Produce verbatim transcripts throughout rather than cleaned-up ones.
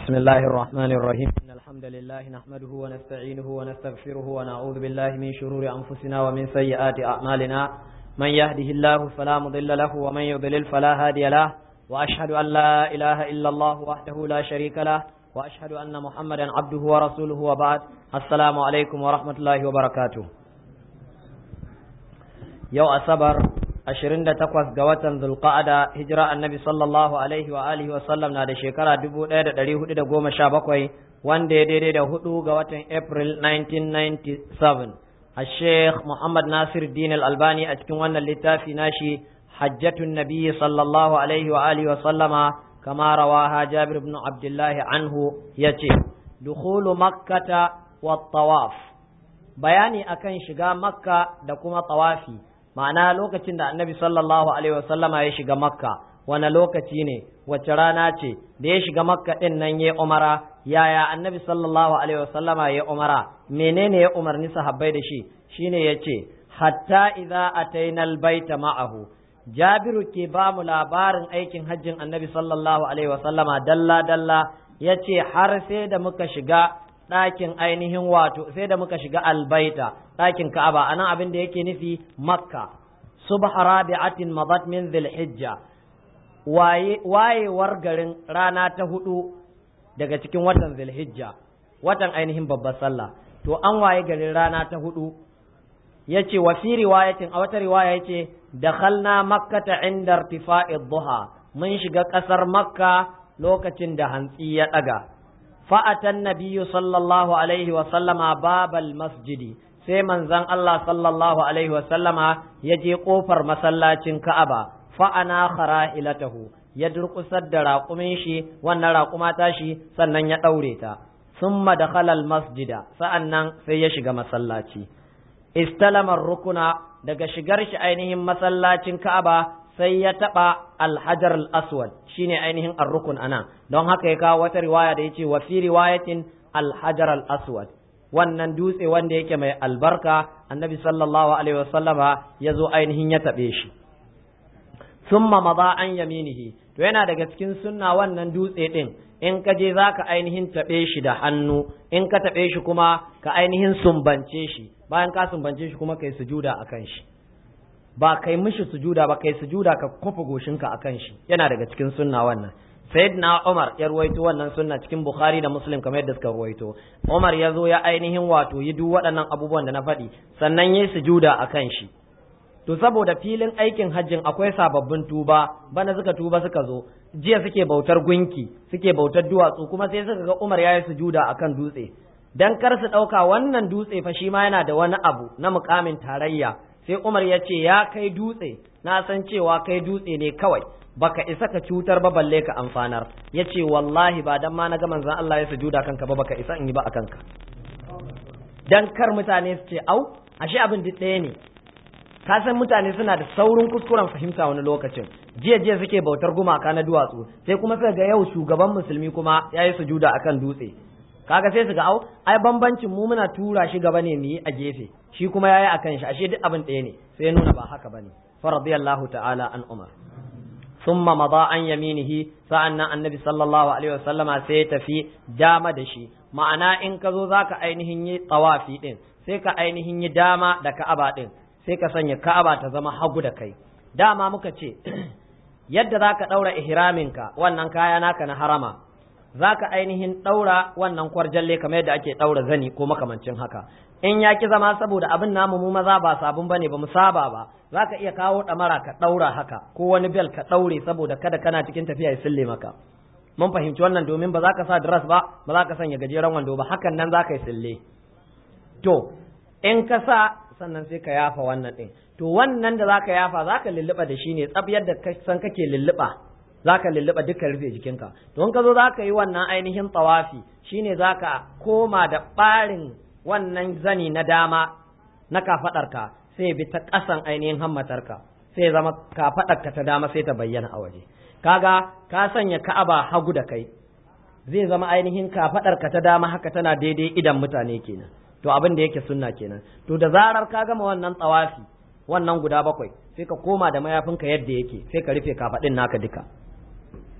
بسم الله الرحمن الرحيم إن الحمد لله نحمده ونستعينه ونستغفره ونعوذ بالله من شرور أنفسنا ومن سيئات أعمالنا من يهده الله فلا مضل له ومن يضلل فلا هادي له وأشهد أن لا إله إلا الله وحده لا شريك له وأشهد أن محمدا عبده ورسوله وبعد السلام عليكم ورحمة الله وبركاته يو أصبر ashirin da takwas ga watan Zulqa'ada hijira annabi sallallahu alaihi wa alihi wa sallam na da shekara dubu ɗaya da ɗari hudu da goma sha bakwai wanda ya daidai da hudu ga watan April nineteen ninety-seven a Sheikh Muhammad Nasir Din Al-Albani a cikin wannan littafi nashi Hajjatun Nabi sallallahu alaihi wa alihi wa sallama kama rawaha Jabir ibn Abdullah anhu yace dukhulu makkata wa tawaf bayani akan shiga makka da kuma tawafi ma'ana lokacin da annabi sallallahu alaihi wasallama ya shiga makka wani lokaci ne wace rana ce da ya shiga makka din nan ya umara yaya annabi sallallahu alaihi wasallama ya umara menene ya umarni sahabbai da shi shine yace hatta idza ataina albayta ma'ahu jabiru ke ba mu labarin aikin hajjin annabi sallallahu alaihi wasallama dalla dalla yace har sai da muka shiga ɗakin ainihin wato sai da muka shiga albaita ɗakin ka'aba anan abin da yake nufi makka subha rabi'atin madat min dhilhijja waye wayewar garin rana ta hudu daga cikin watan dhilhijja watan ainihin babbar sallah to an waye garin rana ta hudu yace wa fi riwayatin a wata riwaya yace dakhalna makkata inda irtifa'i dhuha mun shiga kasar makka lokacin da hantsi ya daga فأتى النبي صلى الله عليه وسلم باب المسجد sai manzon Allah sallallahu alaihi wasallama ya je kofar masallacin Ka'aba fa ana khara'ilatahu ya durkusar da raƙumin shi wannan raƙuma ta shi sannan ya daure ta thumma dakhala almasjida sa'annan sai ya shiga masallaci istalama rukuna daga shigar shi ainihin masallacin Ka'aba sai ya taɓa alhajar al'aswad shi ne ainihin arrukun ana don haka ya kawo wata riwaya da ya ce wa fi riwayatin alhajar al'aswad wannan dutse wanda yake mai albarka annabi sallallahu alaihi wasallama ya zo ainihin ya taɓe shi summa maza an yaminihi to yana daga cikin sunna wannan dutse ɗin in ka je za ka ainihin taɓe shi da hannu in ka taɓe shi kuma ka ainihin sumbance shi bayan ka sumbance shi kuma kai sujuda a kan shi ba kai mishi sujuda ba kai sujuda ka kofa goshinka akan shi yana daga cikin sunna wannan sayyidina Umar ya ruwaito wannan sunna cikin Bukhari da Muslim kamar yadda suka ruwaito Umar ya zo ya ainihin wato yi duk waɗannan abubuwan da na faɗi sannan yayi sujuda akan shi to saboda filin aikin hajjin akwai sababbin tuba bana suka tuba suka zo jiya suke bautar gunki suke bautar duwatsu kuma sai suka ga Umar yayi sujuda akan dutse dan kar su ɗauka wannan dutse fa shi ma yana da wani abu na mukamin tarayya sai Umar ya ce ya kai dutse na san cewa kai dutse ne kawai baka isa ka cutar ba balle ka amfanar ya ce wallahi ba dan ma na ga manzon Allah ya sujuda kanka ba baka isa in yi ba a kanka dan kar mutane su ce au ashe abin duk ɗaya ne ka san mutane suna da saurin kuskuren fahimta wani lokacin jiya jiya suke bautar gumaka na duwatsu sai kuma suka ga yau shugaban musulmi kuma ya yi sujuda akan dutse kaga sai su ga au ai bambancin mu muna tura shi gaba ne mu yi a gefe shi kuma yayi akan shi ashe duk abin ɗaya ne sai nuna ba haka bane fa radiyallahu ta'ala an umar thumma mada an yaminihi sa'annan annabi sallallahu alaihi wasallama sai ya tafi dama da shi ma'ana in ka zo zaka ainihin yi tawafi din sai ka ainihin yi dama da ka'aba din sai ka sanya ka'aba ta zama hagu da kai dama muka ce yadda zaka daura ihraminka wannan kaya naka na harama za ka ainihin ɗaura wannan kwarjalle kamar yadda ake ɗaura zani ko makamancin haka in ya ki zama saboda abin namu mu maza ba sabon bane ba mu saba ba za ka iya kawo ɗamara ka ɗaura haka ko wani bel ka ɗaure saboda kada kana cikin tafiya ya sille maka mun fahimci wannan domin ba za ka sa dress ba ba za ka sanya gajeren wando ba hakan nan za ka yi sille to in ka sa sannan sai ka yafa wannan ɗin to wannan da za ka yafa za ka lulluɓa da shi ne tsab yadda san kake lulluɓa za ka lulluɓa dukkan rufe jikinka to in ka zo za ka yi wannan ainihin tsawafi shine za ka koma da ɓarin wannan zani na dama na kafaɗarka sai bi ta ƙasan ainihin hammatarka sai zama kafaɗarka ta dama sai ta bayyana a waje kaga ka sanya ka'aba hagu da kai zai zama ainihin kafaɗarka ta dama haka tana daidai idan mutane kenan to abin da yake sunna kenan to da zarar ka gama wannan tsawafi wannan guda bakwai sai ka koma da mayafinka yadda yake sai ka rufe kafaɗin naka duka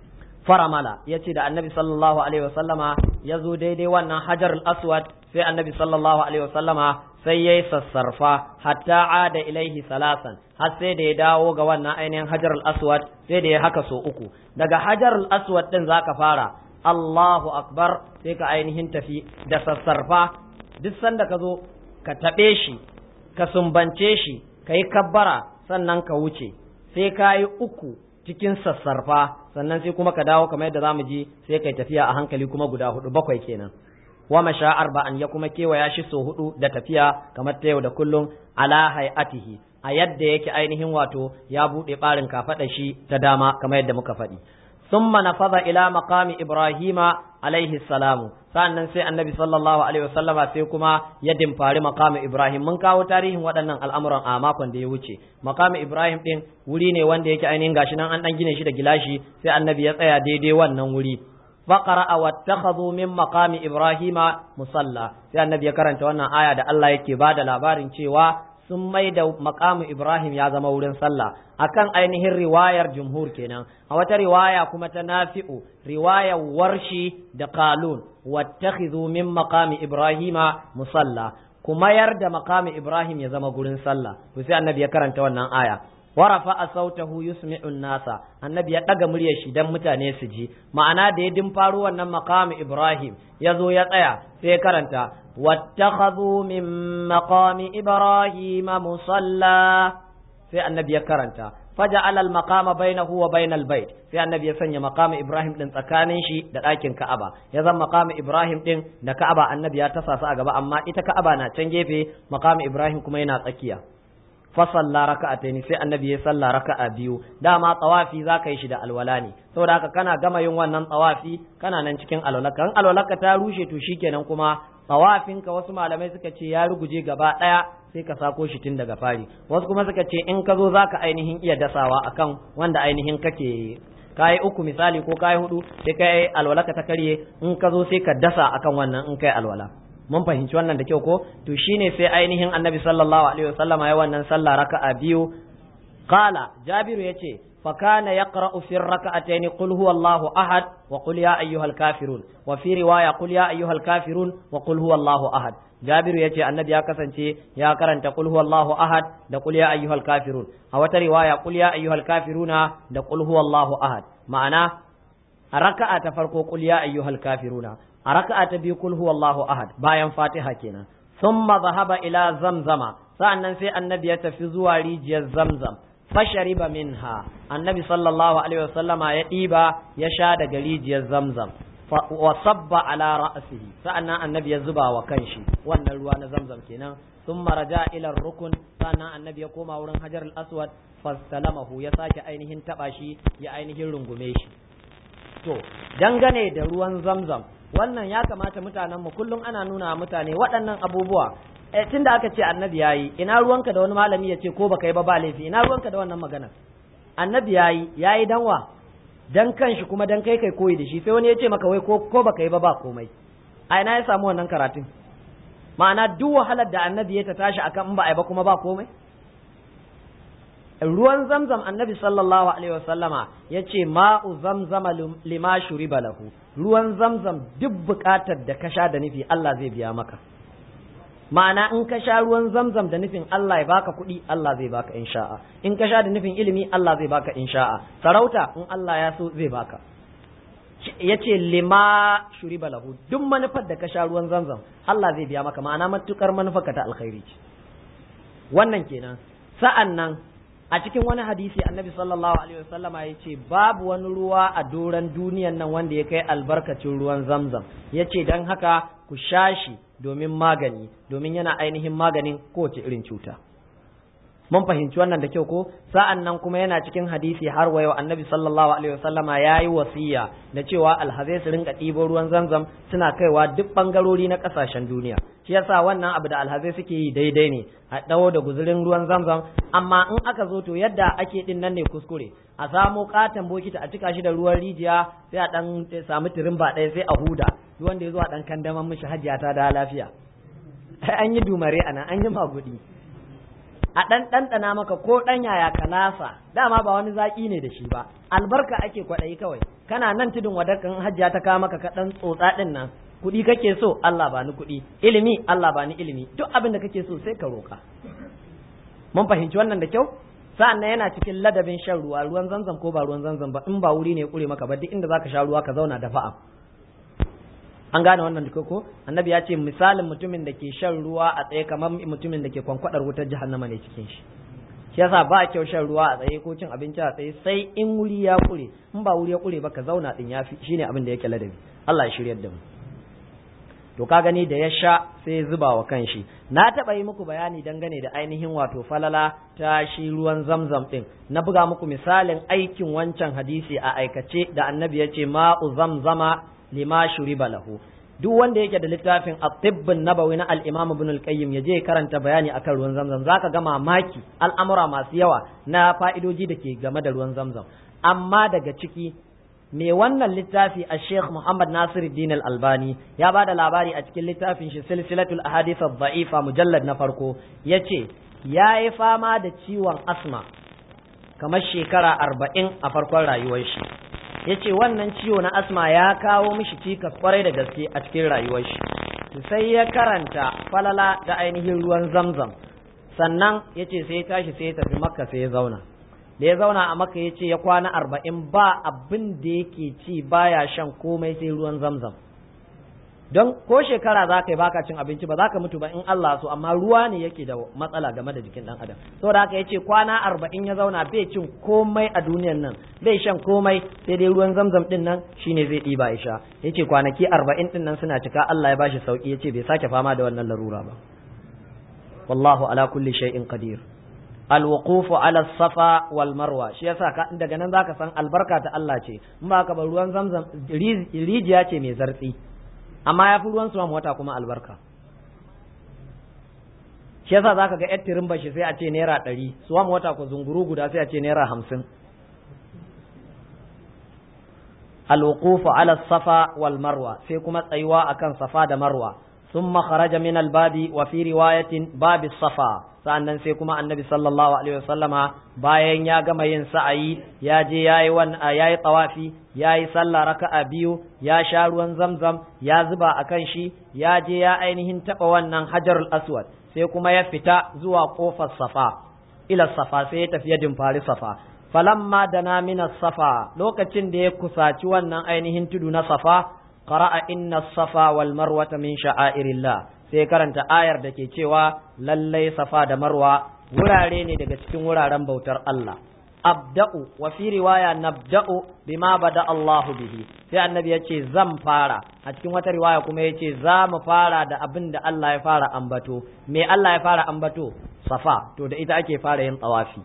faramala yace da annabi sallallahu alaihi wasallama yazo daidai wannan hajar al-aswad sai annabi sallallahu alaihi wasallama sai yayi sassarfa hatta ada ilaihi salasan har sai da ya dawo ga wannan ainihin hajar al-aswad sai da ya haka so uku daga hajar al-aswad din zaka fara Allahu akbar sai ka ainihin tafi da sassarfa duk sanda ka zo ka tabe shi ka sumbance shi kai kabbara sannan ka wuce sai ka yi uku cikin sassarfa sannan sai kuma ka dawo kamar yadda zamu ji sai kai tafiya a hankali kuma guda hudu bakwai kenan wa masha arba'an ya kuma kewaya shi so hudu da tafiya kamar ta yau da kullum ala hayatihi a yadda yake ainihin wato ya bude barin kafada shi ta dama kamar yadda muka faɗi thumma nafada ila maqami ibrahima alaihi salamu sannan sai annabi sallallahu alaihi wasallama sai kuma ya dimfari maqami ibrahim mun kawo tarihin waɗannan al'amuran a makon da ya wuce maqami ibrahim din wuri ne wanda yake ainihin gashi nan an dan gine shi da gilashi sai annabi ya tsaya daidai wannan wuri faqara wattakhadhu min maqami ibrahima musalla sai annabi ya karanta wannan aya da Allah yake bada labarin cewa sun mai da maqamu ibrahim ya zama wurin sallah akan ainihin riwayar jumhur kenan a wata riwaya kuma ta nafi'u riwayar warshi da qalun wattakhidhu min maqami ibrahima musalla kuma yarda maqami ibrahim ya zama gurin sallah to sai annabi ya karanta wannan aya warafa sautahu yusmi'un nasa annabi ya daga muryar shi dan mutane su ji ma'ana da ya dimfaro wannan maqami ibrahim yazo ya tsaya sai karanta wattakhadhu min maqami ibrahima musalla sai annabi ya karanta faja'ala al-maqama bainahu wa bainal bait sai annabi ya sanya maqami ibrahim din tsakanin shi da ɗakin ka'aba ya zama maqami ibrahim din da ka'aba annabi ya tasa su a gaba amma ita ka'aba na can gefe maqami ibrahim kuma yana tsakiya fa salla raka'atayn sai annabi ya salla raka'a biyu dama tawafi zaka yi shi da alwala ne saboda haka kana gama yin wannan tawafi kana nan cikin alwala kan alwalaka ta rushe to shikenan kuma tawafinka wasu malamai suka ce ya ruguje gaba daya sai ka sako shi tun daga fari wasu kuma suka ce in ka zo zaka ainihin iya dasawa akan wanda ainihin kake kai uku misali ko kai hudu sai kai alwalaka ta karye in ka zo sai ka dasa akan wannan in kai alwala mun fahimci wannan da kyau ko to shine sai ainihin annabi sallallahu alaihi wasallama ya wannan sallah raka'a biyu qala jabiru yace fa kana yaqra'u fi rak'atayn qul huwallahu ahad wa qul ya ayyuhal kafirun wa fi riwaya qul ya ayyuhal kafirun wa qul huwallahu ahad jabiru yace annabi ya kasance ya karanta qul huwallahu ahad da qul ya ayyuhal kafirun a wata riwaya qul ya ayyuhal kafiruna da qul huwallahu ahad ma'ana a raka'a ta farko qul ya ayyuhal kafiruna a raka'a ta biyu kul huwallahu ahad bayan fatiha kenan thumma dhahaba ila zamzama sa'annan sai annabi ya tafi zuwa rijiyar zamzam fashariba minha annabi sallallahu alaihi wasallama ya diba ya sha daga rijiyar zamzam wa sabba ala ra'sihi sa'annan annabi ya zuba wa kanshi wannan ruwa na zamzam kenan thumma raja ila rukun sa'annan annabi ya koma wurin hajar al-aswad fastalamahu ya sake ainihin taba shi ya ainihin rungume shi to dangane da ruwan zamzam wannan ya kamata mutanen mu kullum ana nuna mutane waɗannan abubuwa eh tunda aka ce annabi yayi ina ruwanka da wani malami ya ce ko baka yi ba ba laifi ina ruwanka da wannan magana annabi yayi yayi danwa dan kanshi kuma dan kai kai koyi da shi sai wani ya ce maka wai ko ko baka yi ba ba komai a ina ya samu wannan karatun ma'ana duk wahalar da annabi ya ta tashi akan in ba ai ba kuma ba komai ruwan zamzam annabi sallallahu alaihi wasallama ya ce ma'u zamzama lima shuriba lahu ruwan zamzam duk bukatar da ka sha da nufi Allah zai biya maka ma'ana in ka sha ruwan zamzam da nufin Allah ya baka kuɗi Allah zai baka insha'a in ka sha da nufin ilimi Allah zai baka insha'a sarauta in Allah ya so zai baka yace lima shuriba lahu duk manufar da ka sha ruwan zamzam Allah zai biya maka ma'ana matukar manufarka ta alkhairi wannan kenan sa'an nan a cikin wani hadisi annabi sallallahu alaihi wasallama ya ce babu wani ruwa a doron duniyan nan wanda ya kai albarkacin ruwan zamzam ya ce don haka ku sha shi domin magani domin yana ainihin maganin kowace irin cuta mun fahimci wannan da kyau ko sa'an nan kuma yana cikin hadisi har wa yau annabi sallallahu alaihi wasallama ya yi wasiya da cewa alhazai su rinka ɗibo ruwan zamzam suna kaiwa duk bangarori na ƙasashen duniya shi yasa wannan abu da alhazai suke yi daidai ne a dawo da guzurin ruwan zamzam amma in aka zo to yadda ake din nan ne kuskure a samu katon bokiti a cika shi da ruwan rijiya sai a dan samu tirimba ɗaya sai a huda duk wanda ya zo a dan kandaman mishi hajjiya ta da lafiya an yi dumare anan an yi magudi a ɗan ɗanɗana maka ko ɗan yaya ka lasa dama ba wani zaƙi ne da shi ba albarka ake kwaɗayi kawai kana nan tudun wadakan hajjiya ta kawo maka ka ɗan tsotsa ɗin nan kuɗi kake so Allah ba ni kuɗi ilimi Allah ba ni ilimi duk abin da kake so sai ka roƙa mun fahimci wannan da kyau sa'an nan yana cikin ladabin shan ruwa ruwan zanzam ko ba ruwan zanzam ba in ba wuri ne ya ƙure maka ba duk inda zaka sha ruwa ka zauna da fa'a an gane wannan da ko annabi ya ce misalin mutumin da ke shan ruwa a tsaye kamar mutumin da ke kwankwadar wutar jahannama ne cikin shi shi yasa ba kyau shan ruwa a tsaye ko cin abinci a tsaye sai in wuri ya kure in ba wuri ya kure ba ka zauna din yafi shine abin da yake ladabi Allah ya shiryar da mu to ka gani da ya sha sai ya zuba wa kanshi na taba yi muku bayani dangane da ainihin wato falala ta shi ruwan zamzam din na buga muku misalin aikin wancan hadisi a aikace da annabi ya ce ma'u zamzama lima shuriba lahu duk wanda yake da littafin at-tibb an-nabawi na al-imam ibn al-qayyim yaje karanta bayani akan ruwan zamzam zaka ga mamaki al'amura masu yawa na fa'idoji da ke game da ruwan zamzam amma daga ciki me wannan littafi a Sheikh Muhammad Nasiruddin Al-Albani ya bada labari a cikin littafin shi silsilatul ahadith ad-da'ifa mujallad na farko yace yayi fama da ciwon asma kamar shekara arba'in a farkon rayuwar shi ya ce wannan ciwo na asma ya kawo mishi cikas kwarai da gaske a cikin rayuwar shi sai ya karanta falala da ainihin ruwan zamzam sannan ya ce sai ya tashi sai ya tafi makka sai ya zauna da ya zauna a makka ya ce ya kwana arba'in ba abin da yake ci baya shan komai sai ruwan zamzam don ko shekara za ka yi baka cin abinci ba za ka mutu ba in Allah so amma ruwa ne yake da matsala game da jikin dan adam saboda haka yace kwana arba'in ya zauna bai cin komai a duniyan nan bai shan komai sai dai ruwan zamzam din nan shine zai ɗiba ya sha yace kwanaki arba'in din nan suna cika Allah ya bashi sauki yace bai sake fama da wannan larura ba wallahu ala kulli shay'in qadir alwuqufu ala safa wal marwa shi yasa ka daga nan zaka san albarka ta Allah ce in ba ka ba ruwan zamzam rijiya ce mai zartsi amma ya fi ruwan suwan wata kuma albarka shi yasa zaka ga yar tirin bashi sai a ce naira ɗari suwan wata ko zunguru guda sai a ce naira hamsin alwuqufu ala safa wal marwa sai kuma tsayuwa akan safa da marwa thumma kharaja min al babi wa fi riwayatin babi safa sa'annan sai kuma annabi sallallahu alaihi wasallama bayan ya gama yin sa'ayi ya je yayi wan yayi tawafi yayi sallah raka'a biyu ya sha ruwan zamzam ya zuba akan shi ya je ya ainihin taba wannan hajarul aswad sai kuma ya fita zuwa kofar safa ila safa sai ya tafi yadin fari safa falamma dana min safa lokacin da ya kusaci wannan ainihin tudu na safa qara'a inna safa wal marwata min sha'airillah sai karanta ayar da ke cewa lallai safa da marwa wurare ne daga cikin wuraren bautar Allah abda'u wa fi riwaya nabda'u bima bada Allahu bihi sai annabi yace zan fara a cikin wata riwaya kuma yace za mu fara da abin da Allah ya fara ambato me Allah ya fara ambato safa to da ita ake fara yin tawafi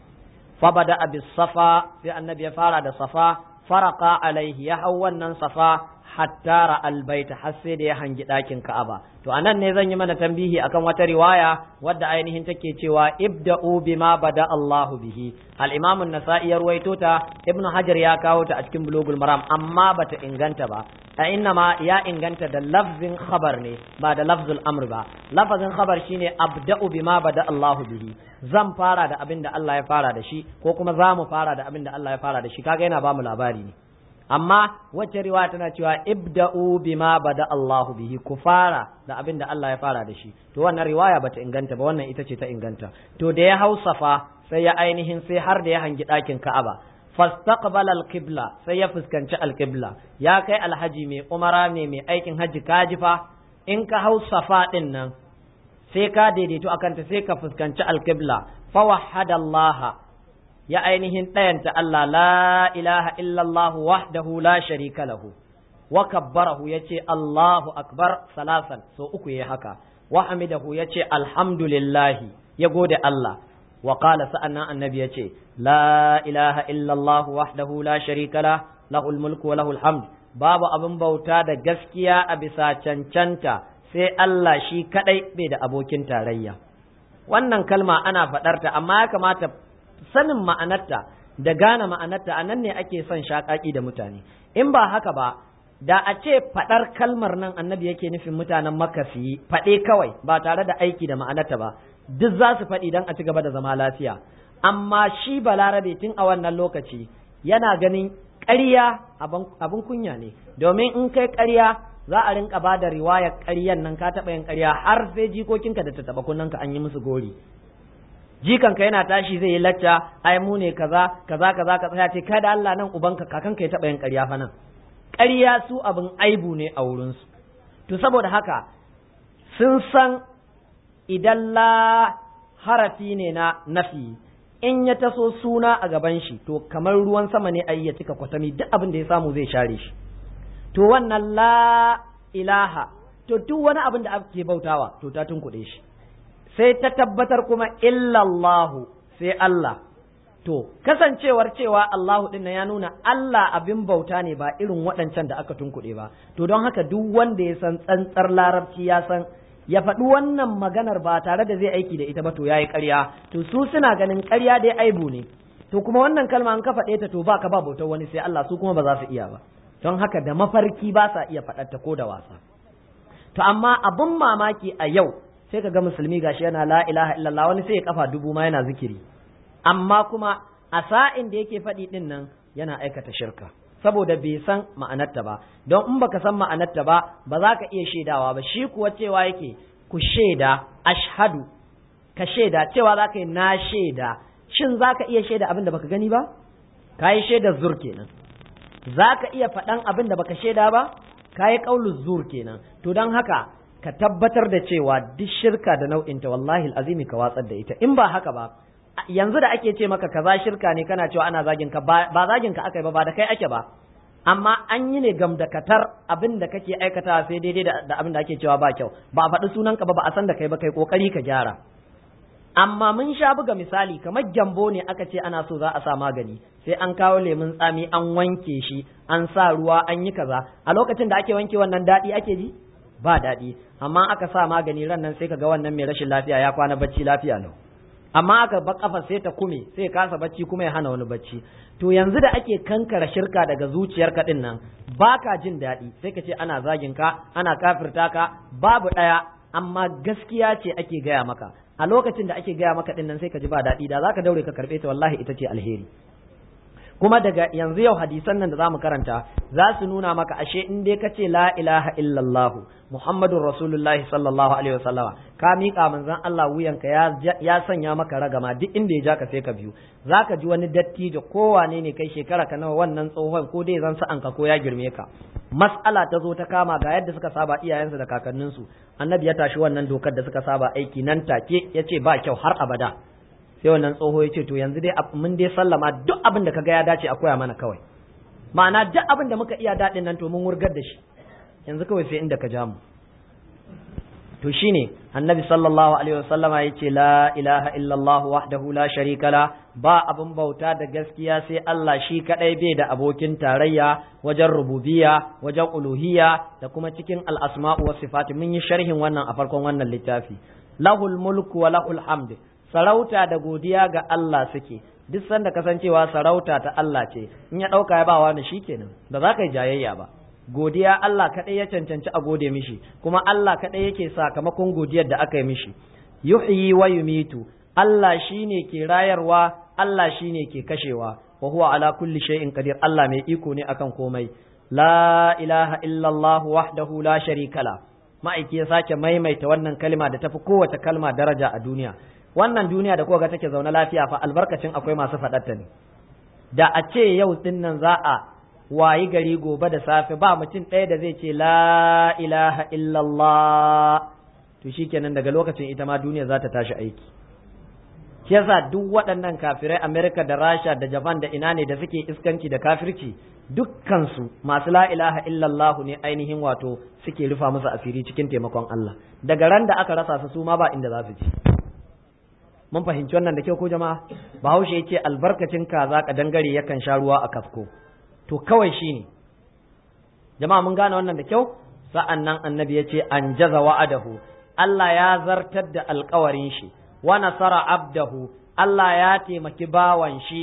fa bada bis safa sai annabi ya fara da safa faraka alaihi ya hau wannan safa hatta ra'al baita har sai da ya hangi ɗakin Ka'aba to anan ne zan yi mana tambihi akan wata riwaya wadda ainihin take cewa ibda'u bima bada Allahu bihi al-Imam an-Nasa'i ya ruwaito ta Ibn Hajar ya kawo ta a cikin Bulugul Maram amma bata inganta ba a inna ma ya inganta da lafzin khabar ne ba da lafzul amr ba lafazin khabar shine abda'u bima bada Allahu bihi zan fara da abin da Allah ya fara da shi ko kuma za mu fara da abin da Allah ya fara da shi kaga yana ba mu labari ne amma wacce riwaya tana cewa ibda'u bima bada Allahu bihi ku fara da abin da Allah ya fara da shi to wannan riwaya bata inganta ba wannan ita ce ta inganta to da ya hausafa sai ya ainihin sai har da ya hangi ɗakin Ka'aba fastaqbala al-qibla sai ya fuskanci al-qibla ya kai alhaji mai umara ne mai aikin haji kajifa in ka hausafa din nan sai ka daidaito akan ta sai ka fuskanci al-qibla fa wahhadallaha ya ainihin ɗayanta Allah la ilaha illallah wahdahu la sharika lahu wa kabbarahu yace Allahu akbar salasan so uku yayi haka wa hamidahu yace alhamdulillahi ya gode Allah wa qala sa'annan annabi yace la ilaha illallah wahdahu la sharika la lahul mulku wa lahul hamd babu abin bauta da gaskiya a bisa cancanta sai Allah shi kadai bai da abokin tarayya wannan kalma ana faɗarta amma ya kamata sanin ma'anarta da gane ma'anarta a nan ne ake son shaƙaƙi da mutane in ba haka ba da a ce faɗar kalmar nan annabi yake nufin mutanen makka su yi faɗe kawai ba tare da aiki da ma'anarta ba duk za su faɗi don a ci gaba da zama lafiya. Amma shi balarabe tun a wannan lokaci yana ganin ƙarya abin kunya ne, domin in kai ƙarya za a rinka ba da riwayar ƙaryan nan ka taɓa yin ƙarya har sai jikokinka da ta taɓa kunnanka an yi musu gori. Jikanka yana tashi zai yi lacca, ai mu ne kaza kaza kaza ka tsaya ce kai da Allah nan ubanka kakanka ya taɓa yin ƙarya fa nan. Ƙarya su abin aibu ne a wurinsu. To saboda haka sun san idan la harafi ne na nafi in ya taso suna a gaban shi to kamar ruwan sama ne ayi ya cika kwatami duk abin da ya samu zai share shi. To wannan la ilaha to duk wani abin da ake bautawa to ta tunkuɗe shi. Sai ta tabbatar kuma illallahu sai Allah. To kasancewar cewa Allahu din ya nuna Allah abin bauta ne ba irin waɗancan da aka tunkuɗe ba. To don haka duk wanda ya san tsantsar larabci ya san ya faɗi wannan maganar ba tare da zai aiki da ita ba to yayi ƙarya. To su suna ganin ƙarya dai aibu ne. To kuma wannan kalma an ka faɗe ta to ba ka ba bautar wani sai Allah, su kuma ba za su iya ba. Don haka da mafarki ba sa iya faɗar ta ko da wasa. To amma abun mamaki a yau sai ka ga musulmi gashi yana la ilaha illallah wani sai ya kafa dubu ma yana zikiri. Amma kuma a sa'in da yake faɗi ɗin nan yana aikata shirka saboda bai san ma'anarta ba, don in baka san ma'anarta ba ba za ka iya shaidawa ba. Shi kuwa cewa yake ku shaida ashhadu, ka shaida cewa za ka yi na shaida. Shin za ka iya shaida abin da baka gani ba? Ka yi shaidar zur kenan. Za ka iya faɗan abin da baka shaida ba? Ka yi ƙaulu zur kenan. To don haka ka tabbatar da cewa duk shirka da nau'inta wallahi azimi ka watsar da ita. In ba haka ba yanzu da ake ce maka kaza shirka ne kana cewa ana zagin ka ba zagin ka akai ba ba da kai ake ba, amma an yi ne gamdakatar abin da kake aikata sai daidai da abin da ake cewa ba kyau, ba a faɗi sunan ka ba ba a san da kai ba, kai kokari ka gyara. Amma mun sha buga misali kamar gyambo ne aka ce ana so za a sa magani sai an kawo lemun tsami an wanke shi an sa ruwa an yi kaza, a lokacin da ake wanke wannan daɗi ake ji ba daɗi, amma aka sa magani ran nan sai ka ga wannan mai rashin lafiya ya kwana bacci lafiya lau. Amma aka ba kafa sai ta kume sai kasa bacci kuma ya hana wani bacci. To yanzu da ake kankara shirka daga zuciyarka din nan baka jin daɗi sai ka ce ana zagin ka ana kafirta ka, babu ɗaya, amma gaskiya ce ake gaya maka. A lokacin da ake gaya maka din nan sai ka ji ba daɗi, da zaka daure ka karɓe ta wallahi ita ce alheri. Kuma daga yanzu yau hadisan nan da zamu karanta za su nuna maka ashe in dai kace la ilaha illallah Muhammadur Rasulullahi sallallahu alaihi wasallama ka miƙa manzon Allah wuyanka ya ya sanya maka ragama duk inda ya ja ka sai ka biyu. Zaka ji wani dattijo kowane ne kai shekara ka nawa wannan tsohon ko dai zan sa'an ka ko ya girme ka. Mas'ala ta zo ta kama ga yadda suka saba iyayensu da kakanninsu. Annabi ya tashi wannan dokar da suka saba aiki nan take yace ba kyau har abada. Sai wannan tsoho ya ce to yanzu dai mun dai sallama duk abin da kaga ya dace a koya mana kawai, ma'ana duk abin da muka iya daɗin nan to mun wurgar da shi yanzu kawai sai inda ka ja mu. To shine annabi sallallahu alaihi wasallama ya ce la ilaha illallah wahdahu la sharika la, ba abin bauta da gaskiya sai Allah shi kadai bai da abokin tarayya wajen rububiyya wajen uluhiyya da kuma cikin al-asma'u was sifat. Mun yi sharhin wannan a farkon wannan littafi. Lahul mulku wa lahul hamd, sarauta da godiya ga Allah suke. Duk sanda kasancewa sarauta ta Allah ce, in ya ɗauka ya ba wani shi kenan, ba za ka yi jayayya ba. Godiya Allah kaɗai ya cancanci a gode mishi, kuma Allah kaɗai yake sakamakon godiyar da aka yi mishi. Yuhyi wa yumitu, Allah shi ne ke rayarwa, Allah shi ne ke kashewa, wa huwa ala kulli shay'in qadir, Allah mai iko ne akan komai. La ilaha illallah wahdahu la sharika la. Ma'aiki ya sake maimaita wannan kalma da tafi kowace kalma daraja a duniya. Wannan duniya da koga take zaune lafiya fa albarkacin akwai masu faɗarta ne. Da a ce yau din nan za a wayi gari gobe da safe ba mutum ɗaya da zai ce la ilaha illallah, to shikenan daga lokacin ita ma duniya za ta tashi aiki. Shi yasa duk waɗannan kafirai Amerika da Rasha da Japan da ina ne da suke iskanci da kafirci dukkansu masu la ilaha illallah ne ainihin wato suke rufa musu asiri cikin taimakon Allah. Daga ran da aka rasa su su ma ba inda za su ci. Mun fahimci wannan da kyau ko jama'a? Bahaushe ya ce albarkacin kaza ka dangare yakan sha ruwa a kasko. To kawai shine. Jama'a mun gane wannan da kyau? Sa'an nan annabi ya ce an jaza wa'adahu, Allah ya zartar da alkawarin shi, wa nasara abdahu, Allah ya taimaki bawan shi.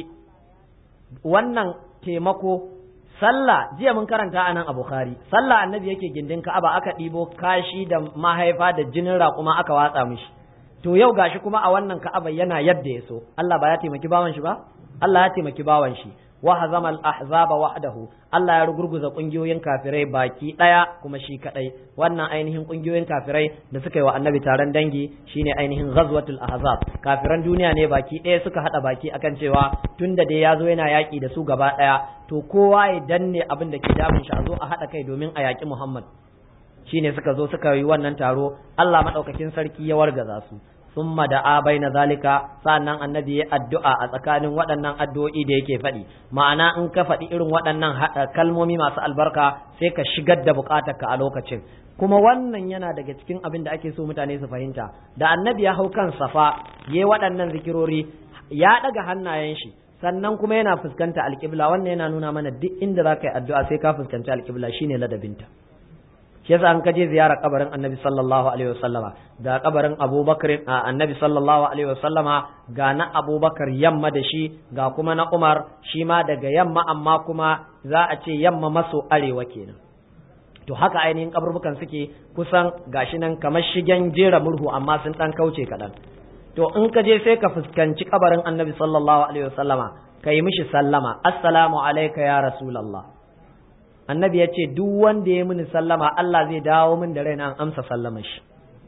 Wannan taimako, sallah, jiya mun karanta a nan a Bukhari, sallah annabi yake gindin Ka'aba aka ɗibo kashi da mahaifa da jinin raƙuma aka watsa mishi. to yau gashi kuma a wannan Ka'aba yana yadda ya so. Allah ba ya taimaki bawan shi ba? Allah ya taimaki bawan shi. Wa hazama al-ahzaba wahdahu, Allah ya rugurguza kungiyoyin kafirai baki daya kuma shi kadai. Wannan ainihin kungiyoyin kafirai da suka yi wa Annabi taron dangi shine ainihin ghazwatul ahzab. Kafiran duniya ne baki daya suka hada baki akan cewa tunda dai yazo yana yaki da su gaba daya, to kowa ya danne abin da ke damun shi a zo a hada kai domin a yaki Muhammad. Shine suka zo suka yi wannan taro, Allah madaukakin sarki ya wargaza su. summa da'a baina zalika, sannan annabi ya addu'a a tsakanin waɗannan addu'o'i da yake faɗi. Ma'ana in ka faɗi irin waɗannan kalmomi masu albarka sai ka shigar da buƙatarka a lokacin. Kuma wannan yana daga cikin abin da ake so mutane su fahimta. Da annabi ya hau kan safa yayi waɗannan zikirori, ya ɗaga hannayen shi sannan kuma yana fuskanta alƙibla. Wannan yana nuna mana duk inda za ka yi addu'a sai ka fuskanci alƙibla, shine ladabinta. Shi yasa an kaje ziyarar kabarin Annabi sallallahu alaihi wasallama, ga kabarin Abubakar Annabi sallallahu alaihi wasallama, ga na Abubakar yamma da shi, ga kuma na Umar shi ma daga yamma, amma kuma za a ce yamma maso arewa kenan. To haka ainihin kaburbukan suke kusan gashi nan kamar shigen jera murhu, amma sun dan kauce kaɗan. To in ka je sai ka fuskanci kabarin Annabi sallallahu alaihi wasallama, ka yi mishi sallama, assalamu alayka ya Rasulallah. Annabi ya ce duk wanda ya mini sallama Allah zai dawo min da raina an amsa sallama shi.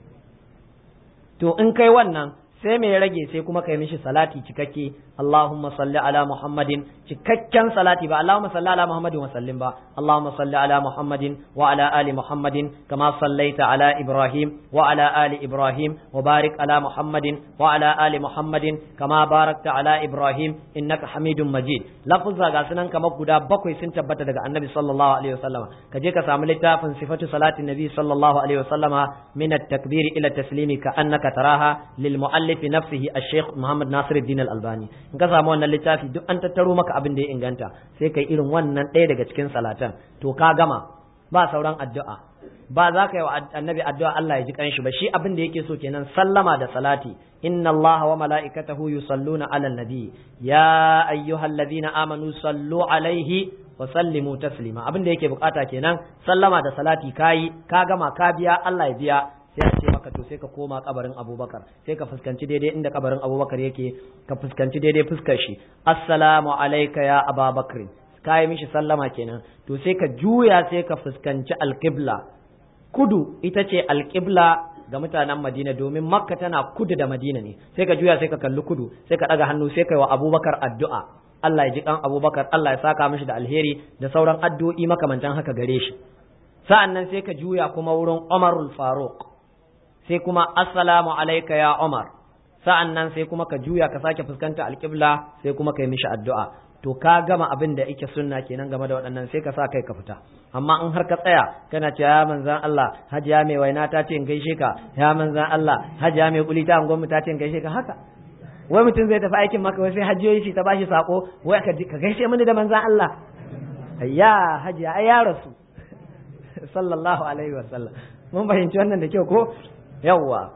To in kai wannan sai me ya rage, sai kuma kai mishi salati cikakke, Allahumma salli ala Muhammadin, cikakken salati, ba Allahumma salli ala Muhammadin wa sallim ba, Allahumma salli ala Muhammadin wa ala ali Muhammadin kama sallaita ala Ibrahim wa ala ali Ibrahim wa barik ala Muhammadin wa ala ali Muhammadin kama barakta ala Ibrahim innaka Hamidum Majid. Lafuzza ga sunan kamar guda bakwai sun tabbata daga Annabi sallallahu alaihi wasallama. Ka je ka samu littafin sifatu salatin Nabi sallallahu alaihi wasallama min at-takbir ila taslimi ka annaka taraha lil muallif nafsihi al-Sheikh Muhammad Nasiruddin Al-Albani. In ka samu wannan littafi duk an tattaro maka abin da ya inganta, sai kai irin wannan ɗaya daga cikin salatan, to ka gama, ba sauran addu'a, ba za ka yi wa annabi addu'a Allah ya ji kanshi ba. Shi abin da yake so kenan, sallama da salati. Inna Allah wa mala'ikatahu yusalluna 'alan nabi ya ayyuhalladhina amanu sallu 'alaihi wa sallimu taslima. Abin da yake bukata kenan, sallama da salati kayi, ka gama, ka biya, Allah ya biya. Sai a ce maka to sai ka koma kabarin Abubakar, sai ka fuskanci daidai inda kabarin Abubakar yake, ka fuskanci daidai fuskar shi, assalamu alayka ya Ababakar, kai mishi sallama kenan. To sai ka juya sai ka fuskanci alqibla. Kudu ita ce alqibla ga mutanen Madina, domin Makka tana kudu da Madina ne. Sai ka juya sai ka kalli kudu, sai ka daga hannu sai kai wa Abubakar addu'a, Allah ya ji kan Abubakar, Allah ya saka mishi da alheri, da sauran addu'o'i makamantan haka gare shi. Sa'an nan sai ka juya kuma wurin Umarul Faruq, sai kuma assalamu alayka ya Umar. Sa'an nan sai kuma ka juya ka sake fuskanta alƙibla, sai kuma ka yi mishi addu'a. To ka gama abin da yake sunna kenan game da waɗannan, sai ka sa kai ka fita. Amma in har ka tsaya kana ce ya manzan Allah, hajiya mai waina ta ce in gaishe ka, ya manzan Allah, hajiya mai kuli ta angon mu ta ce in gaishe ka, haka wai mutum zai tafi aikin maka, wai sai hajiyoyi shi ta bashi sako, wai ka gaishe mini da manzan Allah. Ayya hajiya ai ya rasu sallallahu alaihi wasallam. Mun fahimci wannan da kyau ko? Yawwa.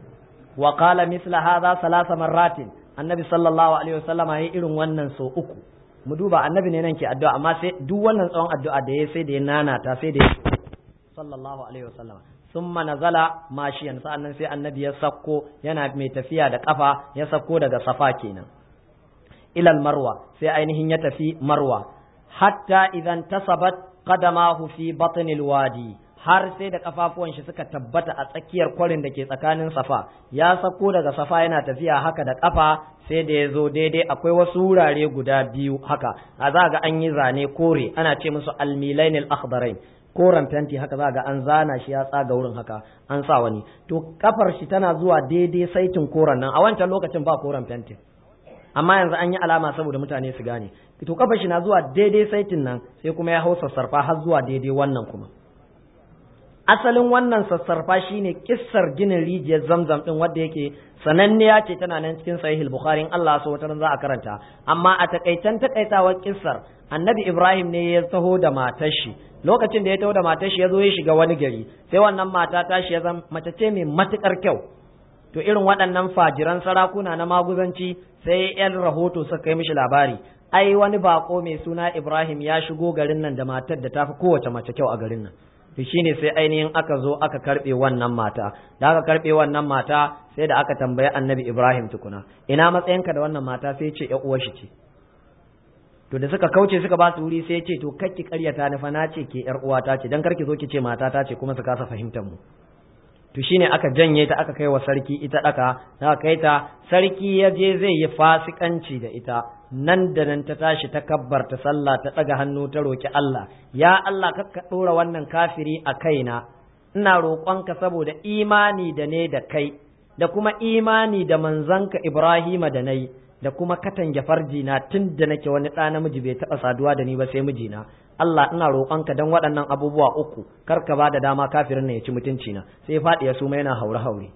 Wa qala misla hadha salasa marratin, annabi sallallahu alaihi wasallama yayi irin wannan so uku. Mu duba, annabi ne nan ke addu'a, amma sai duk wannan tsawon addu'a da yayi sai da ya nanata, sai da ya sallallahu alaihi wasallama. Summa nazala mashiyan, sa'annan sai annabi ya sakko yana mai tafiya da kafa, ya sakko daga safa kenan ilal marwa, sai ainihin ya tafi marwa, hatta idan tasabat qadamahu fi batnil wadi, har sai da kafafuwan shi suka tabbata a tsakiyar kwarin da ke tsakanin safa. Ya sako daga safa yana tafiya haka da kafa, sai da ya zo daidai akwai wasu wurare guda biyu haka, a za ga an yi zane kore, ana ce musu almilainil akhdarain, koren fenti haka, za ga an zana shi ya tsaga wurin haka, an sa wani. To kafar shi tana zuwa daidai saitin koren nan. A wancan lokacin ba koren fenti, amma yanzu an yi alama saboda mutane su gane. To kafar shi na zuwa daidai saitin nan, sai kuma ya hau sassarfa har zuwa daidai wannan kuma. Asalin wannan sassarfa shine kissar ginin rijiyar Zamzam din, wanda yake sananniya ce, tana nan cikin Sahih al-Bukhari, in Allah so wata za a karanta. Amma a takaitan takaitawar kissar, Annabi Ibrahim ne ya taho da matar shi. Lokacin da ya taho da matar shi, ya zo ya shiga wani gari, sai wannan mata ta shi ya zama mace ce mai matukar kyau. To irin waɗannan fajiran sarakuna na maguzanci sai yan rahoto suka kai mishi labari, ai wani bako mai suna Ibrahim ya shigo garin nan da matar da tafi kowace mace kyau a garin nan. to shine sai ainihin aka zo aka karbe wannan mata da aka karbe wannan mata sai da aka tambaye annabi Ibrahim tukuna ina matsayinka da wannan mata sai ya ce ƴan uwar shi ce to da suka kauce suka ba su wuri sai ya ce to kakki ƙaryata ni fa na ce ke ƴar uwata ce dan karki zo ki ce mata ta ce kuma su kasa fahimtar mu to shine aka janye ta aka kai wa sarki ita daka aka kai ta sarki ya je zai yi fasikanci da ita nan da nan ta tashi ta kabbarta sallah ta daga hannu ta roki Allah ya Allah kakka dora wannan kafiri a kaina ina roƙonka saboda imani da ne da kai da kuma imani da manzanka Ibrahima da nayi da kuma katange farji na tun da nake wani ɗa namiji bai taɓa saduwa da ni ba sai mijina Allah ina roƙonka dan waɗannan abubuwa uku kar ka ba da dama kafirin ne ya ci mutunci na sai faɗi ya suma yana haure haure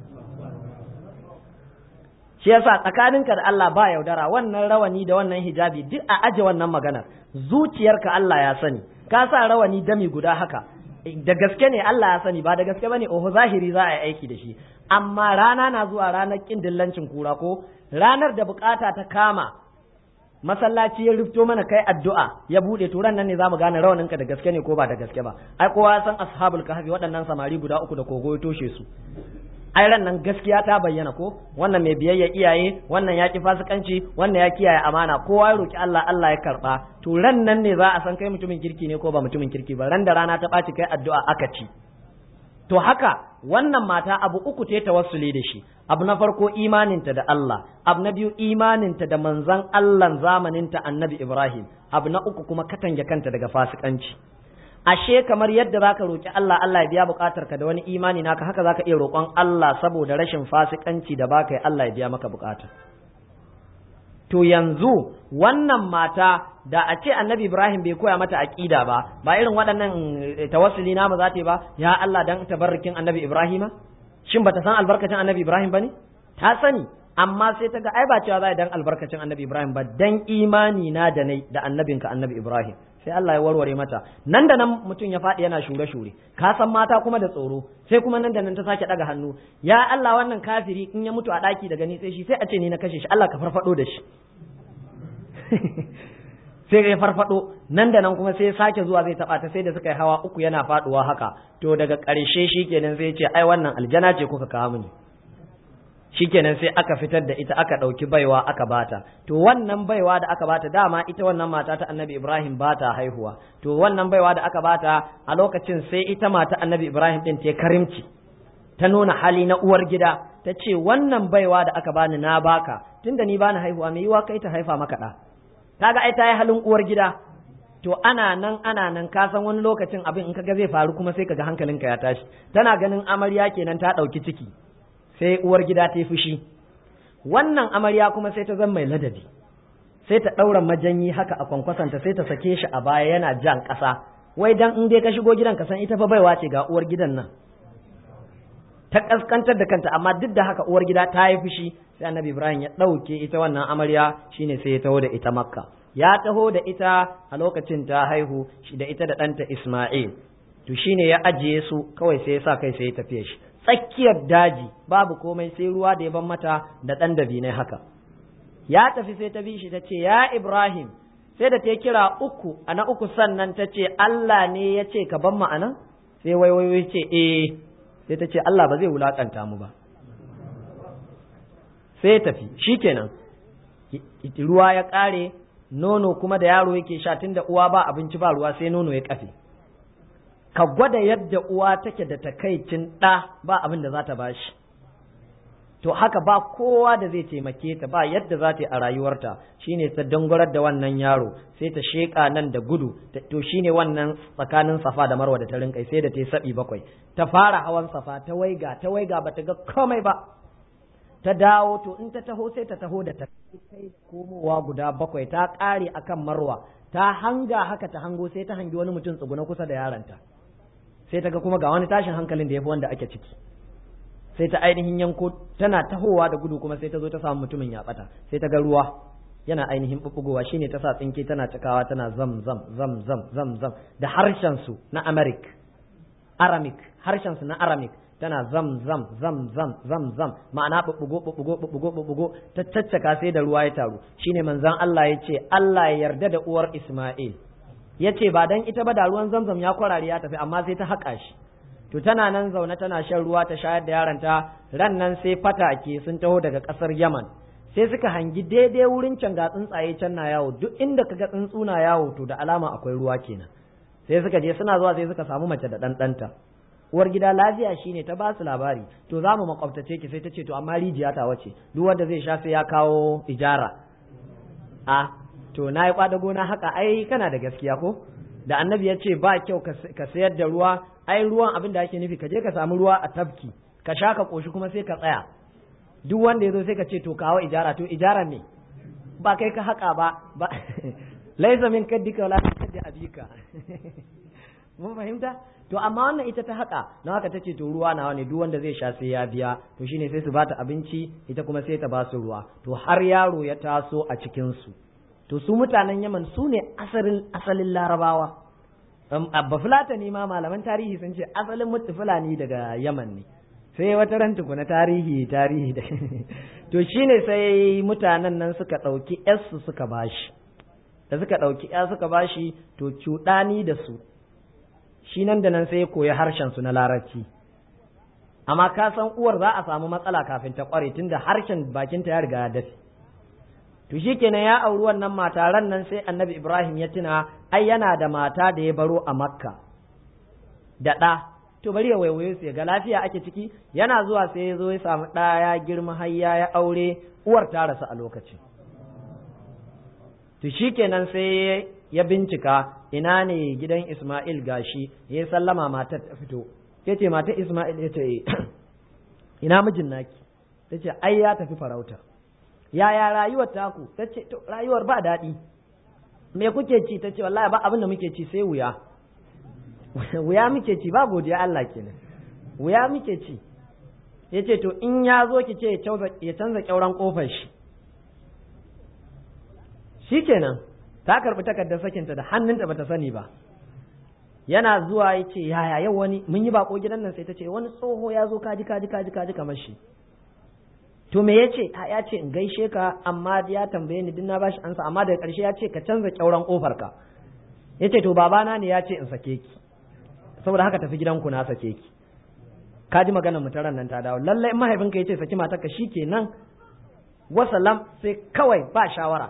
shi yasa tsakaninka da Allah ba yaudara wannan rawani da wannan hijabi duk a aje wannan maganar zuciyarka Allah ya sani ka sa rawani dami guda haka da gaske ne Allah ya sani ba da gaske bane oho zahiri za a yi aiki da shi amma rana na zuwa ranar kin dillancin kura ko ranar da bukata ta kama masallaci ya rufto mana kai addu'a ya bude to ran nan ne zamu gane rawaninka da gaske ne ko ba da gaske ba ai kowa ya san ashabul kahfi waɗannan samari guda uku da kogo ya toshe su ai ran nan gaskiya ta bayyana ko wannan mai biyayya iyaye wannan ya ki fasikanci wannan ya kiyaye amana kowa ya roki Allah Allah ya karba to ran nan ne za a san kai mutumin kirki ne ko ba mutumin kirki ba ran da rana ta ɓaci kai addu'a aka ci to haka wannan mata abu uku ta tawassuli da shi abu na farko imaninta da Allah abu na biyu imaninta da manzon Allah zamaninta annabi Ibrahim abu na uku kuma katange kanta daga fasikanci ashe kamar yadda zaka roki Allah Allah ya biya bukatar ka da wani imani naka haka zaka iya roƙon Allah saboda rashin fasikanci da baka yi Allah ya biya maka bukata to yanzu wannan mata da a ce annabi Ibrahim bai koya mata aqida ba ba irin waɗannan tawassuli na ba za ta yi ba ya Allah dan tabarrukin annabi Ibrahima shin bata san albarkacin annabi Ibrahim bane ta sani amma sai ta ga ai ba cewa za dan albarkacin annabi Ibrahim ba dan imani na da nai da annabinka annabi Ibrahim sai Allah ya warware mata nan da nan mutum ya faɗi yana shure shure ka san mata kuma da tsoro sai kuma nan da nan ta sake daga hannu ya Allah wannan kafiri in ya mutu a daki daga ni sai shi sai a ce ni na kashe shi Allah ka farfado da shi sai ya farfado nan da nan kuma sai ya sake zuwa zai taba ta sai da suka yi hawa uku yana faduwa haka to daga ƙarshe shikenan sai ya ce ai wannan aljana ce kuka kawo mini shikenan sai aka fitar da ita aka ɗauki baiwa aka bata to wannan baiwa da aka bata dama ita wannan mata ta annabi Ibrahim bata haihuwa to wannan baiwa da aka bata a lokacin sai ita mata annabi Ibrahim din ta karimci ta nuna hali na uwar gida ta ce wannan baiwa da aka bani na baka tunda ni bani haihuwa me yiwa kai ta haifa maka da kaga ai ta yi halin uwar gida to ana nan ana nan ka san wani lokacin abin in kaga zai faru kuma sai kaga hankalinka ya tashi tana ganin amarya kenan ta ɗauki ciki sai uwar gida ta yi fushi wannan amarya kuma sai ta zama mai ladabi sai ta ɗaura majanyi haka a kwankwasanta sai ta sake shi a baya yana jan ƙasa wai dan in dai ka shigo gidan ka san ita fa baiwa ce ga uwar gidan nan ta kaskantar da kanta amma duk da haka uwar gida ta yi fushi sai annabi Ibrahim ya ɗauke ita wannan amarya shine sai ya taho da ita makka ya taho da ita a lokacin ta haihu shi da ita da ɗanta Isma'il to shine ya ajiye su kawai sai ya sa kai sai ya tafiye shi tsakiyar daji babu komai sai ruwa da ya ban mata da ɗan dabinai haka ya tafi sai ta bi shi ta ce ya Ibrahim sai da ta kira uku a na uku sannan ta ce Allah ne ya ce ka ban ma'ana sai waiwaiwai ce eh sai ta ce Allah ba zai wulakanta mu ba sai tafi shikenan ruwa ya ƙare nono kuma da yaro yake sha tunda uwa ba abinci ba ruwa sai nono ya kafe ka gwada yadda uwa take da takaicin ɗa ba abin da za ta ba shi to haka ba kowa da zai taimake ta ba yadda za ta yi a rayuwarta shine ta dangarar da wannan yaro sai ta sheƙa nan da gudu to shine wannan tsakanin safa da marwa da ta rinƙai sai da ta yi saɓi bakwai ta fara hawan safa ta waiga ta waiga ba ta ga komai ba ta dawo to in ta taho sai ta taho da ta kai komowa guda bakwai ta ƙare akan marwa ta hanga haka ta hango sai ta hangi wani mutum tsuguna kusa da yaranta sai ta ga kuma ga wani tashin hankalin da ya fi wanda ake ciki sai ta ainihin yanko tana tahowa da gudu kuma sai ta zo ta samu mutumin ya bata sai ta ga ruwa yana ainihin bubbugowa shine ta sa tsinke tana cikawa tana zam zam zam zam zam zam da harshen su na Americ Aramic harshen su na Aramic tana zam zam zam zam zam zam ma'ana bubbugo bubbugo bubbugo bubbugo ta caccaka sai da ruwa ya taru shine manzon Allah ya ce Allah ya yarda da uwar Isma'il yace ba dan ita ba da ruwan zamzam ya kwarare ya tafi, amma sai ta haƙa shi. To tana nan zaune tana shan ruwa ta shayar da yaronta, ran nan sai fatake sun taho daga ƙasar Yaman, sai suka hangi daidai wurin can ga tsuntsaye can na yawo, duk inda kaga tsuntsu na yawo to da alama akwai ruwa kenan. Sai suka je suna zuwa sai suka samu mace da ɗanɗanta. Uwar gida lafiya shine ta ba su labari, to za mu makwabtace ki, sai ta ce to amma rijiya ta wace, duk wanda zai sha sai ya kawo ijara. A to na yi kwadago na haka, ai kana da gaskiya ko? Da annabi ya ce ba kyau ka sayar da ruwa, ai ruwan abin da ake nufi ka je ka samu ruwa a tafki ka sha ka koshi kuma sai ka tsaya. Duk wanda ya zo sai ka ce to kawo ijara, to ijara ne ba kai ka haka ba ba laisa min kaddika wala kaddi abika. Mun fahimta? To amma wannan ita ta haka, na haka tace to ruwa nawa ne, duk wanda zai sha sai ya biya. To shine sai su bata abinci, ita kuma sai ta ba su ruwa. To har yaro ya taso a cikin su. To su mutanen Yaman su ne asalin asalin Larabawa. Abba Fulatani ma malaman tarihi sun ce asalin mutu Fulani daga Yaman ne. Sai wata ran tukuna tarihi tarihi da to shine sai mutanen nan suka ɗauki yarsu suka bashi. Da suka ɗauki ya suka bashi, to cuɗani da su. Shi nan da nan sai ya koyi harshen su na Larabci. Amma ka san uwar za a samu matsala kafin ta kware, tunda harshen bakinta ya riga ya dafe. To shi kenan ya auri wannan mata, ran nan sai annabi Ibrahim ya tuna ai yana da mata da ya baro a Makka da ɗa, to bari ya waiwaye su ya ga lafiya ake ciki. Yana zuwa sai ya zo ya samu ɗa ya girma har ya aure, uwar ta rasu a lokacin. To shi kenan sai ya bincika ina ne gidan Ismail, gashi ya sallama matar ta fito, ya ce matar Ismail, ya ce ina mijin naki, ta ce ai ya tafi farauta. Yaya rayuwar taku? Ta ce to rayuwar ba daɗi. Me kuke ci? Ta ce wallahi ba abin da muke ci sai wuya. Wuya muke ci, ba godiya Allah kenan. Wuya muke ci. Ya ce to in ya zo ki ce ya canza kyauran kofar shi. Shi kenan ta karɓi takardar sakinta da hannunta bata sani ba. Yana zuwa ya ce yaya yau wani mun yi bako gidan nan, sai ta ce wani tsoho ya zo kaji kaji kaji kaji kamar shi. To me ya ce? Ya ce in gaishe ka, amma ya tambaye ni din na bashi ansa, amma daga ƙarshe ya ce ka canza kyauran ƙofar ka. Ya ce to babana ne ya ce in sake ki, saboda haka tafi gidanku na sake ki. Ka ji maganar mutaran nan ta dawo. Lallai in mahaifinka ya ce saki matarka shi kenan, wasalam, sai kawai ba shawara.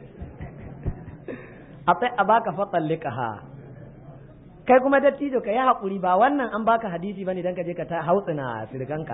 A sai a baka fatallika ha. Kai kuma dattijo ka yi haƙuri, ba wannan an baka hadisi bane dan ka je ka ta hautsina sirganka.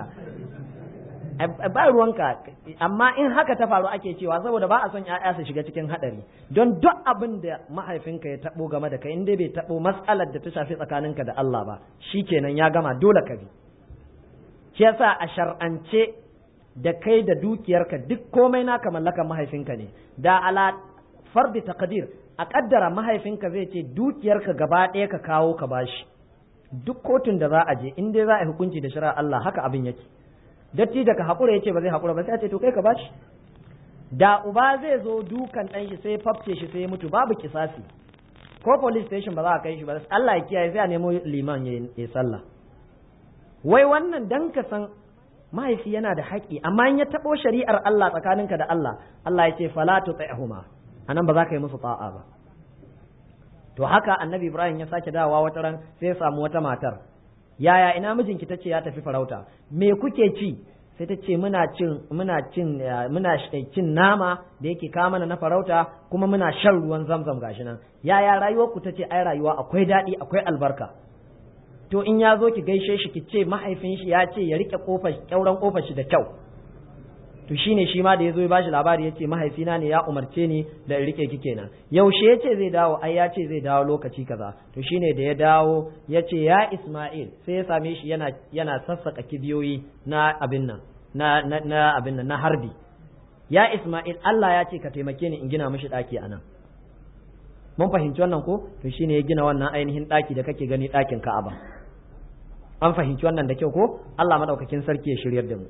Ba ruwanka, amma in haka ta faru ake cewa saboda ba a son ƴaƴa su shiga cikin hadari, don duk abin da mahaifinka ya tabo game da kai, in dai bai tabo mas'alar da ta shafi tsakaninka da Allah ba, shikenan ya gama, dole ka bi. Shi yasa a shar'ance da kai da dukiyarka duk komai naka mallakan mahaifinka ne. Da ala fardi taqdir, a kaddara mahaifinka zai ce dukiyarka gaba ɗaya ka kawo ka bashi, duk kotun da za a je in dai za a yi hukunci da shari'ar Allah haka abin yake. Datti da ka haƙura ya ce ba zai haƙura ba, sai a ce to kai ka bashi. Da uba zai zo dukan ɗan shi sai fafce shi sai ya mutu, babu kisasi, ko police station ba za a kai shi ba, Allah ya kiyaye, sai a nemo liman ya sallah. Wai wannan dan ka san mahaifi yana da haƙƙi, amma in ya taɓo shari'ar Allah tsakaninka da Allah, Allah ya ce fala tuti'huma, anan ba za ka yi musu ta'a ba. To haka annabi Ibrahim ya sake dawowa wata ran, sai ya samu wata matar. Yaya ina mijinki? ta ce ya tafi farauta. Me kuke ci? Sai ta ce muna cin muna cin muna cin nama da yake kawo mana na farauta, kuma muna shan ruwan zamzam gashi nan. Yaya rayuwar ku? ta ce ai rayuwa akwai daɗi, akwai albarka. To in ya zo ki gaishe shi ki ce mahaifin shi ya ce ya rike kofar kyauran kofar shi da kyau. To shine shi ma da ya zo ya bashi labari ya ce mahaifina ne ya umarce ni da in rike ki kenan. Yaushe ya ce zai dawo? Ai ya ce zai dawo lokaci kaza. To shine da ya dawo ya ce ya Isma'il, sai ya same shi yana yana sassaka kibiyoyi na abin nan na na, na abin nan na harbi. Ya Isma'il, Allah ya ce ka taimake ni in gina mishi daki anan. Mun fahimci wannan ko? To shine ya gina wannan ainihin daki da kake gani, dakin Ka'aba. An fahimci wannan da kyau ko? Allah madaukakin sarki ya shiryar da mu.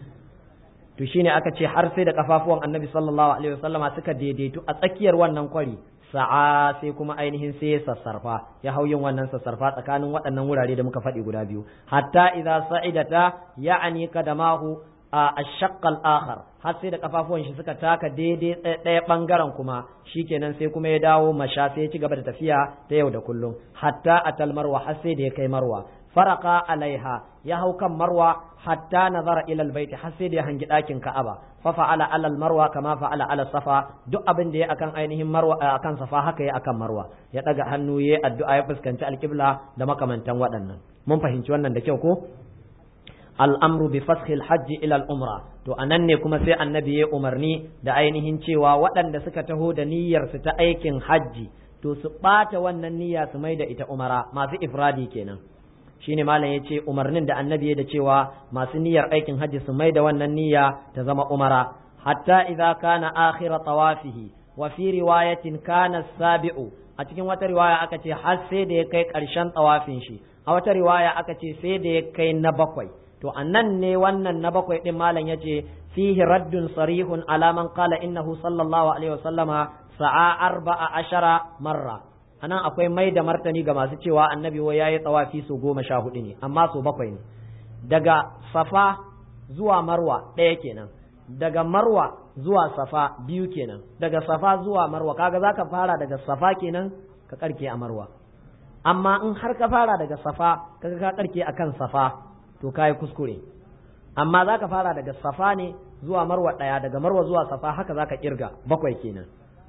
To shine aka ce har sai da kafafuwan Annabi sallallahu alaihi wasallama suka daidaitu a tsakiyar wannan kwari, sa'a sai kuma ainihin sai ya sassarfa, ya hau yin wannan sassarfa tsakanin waɗannan wurare da muka faɗi guda biyu, hatta idza sa'idata ya'ani kadamahu a ashaqqal akhar har sai da kafafuwan shi suka taka daidai ɗaya bangaren kuma shikenan sai kuma ya dawo masha sai ya ci gaba da tafiya ta yau da kullum hatta atal marwa har sai da ya kai marwa faraka alaiha ya hau kan marwa hatta nazara ila albayti har sai da ya hangi ɗakin ka'aba fa fa'ala alal marwa kama fa'ala ala safa duk abin da ya akan ainihin marwa akan safa haka ya akan marwa ya daga hannu ya addu'a ya fuskanci alqibla da makamantan waɗannan mun fahimci wannan da kyau ko al'amru bi fashil hajji ila al'umra to anan ne kuma sai annabi ya umarni da ainihin cewa waɗanda suka taho da niyyar su ta aikin hajji to su ɓata wannan niyya su mai da ita umara masu ifradi kenan shine malam ya ce umarnin da annabi ya da cewa masu niyyar aikin hajji su mai da wannan niyya ta zama umara hatta idza kana akhira tawafihi wa fi riwayatin kana sabi'u a cikin wata riwaya aka ce har sai da ya kai ƙarshen tawafin shi a wata riwaya aka ce sai da ya kai na bakwai to annan ne wannan na bakwai din malam yace fihi raddun sarihun ala man qala innahu sallallahu alaihi wasallama sa'a arba'a ashara marra anan akwai mai da martani ga masu cewa annabi wai yayi tsawafi su goma sha hudu ne amma su bakwai ne daga safa zuwa marwa ɗaya kenan daga marwa zuwa safa biyu kenan daga safa zuwa marwa kaga zaka fara daga safa kenan ka karke a marwa amma in har ka fara daga safa kaga ka karke akan safa to kai kuskure amma zaka fara daga safa ne zuwa marwa daya daga marwa zuwa safa haka zaka kirga bakwai kenan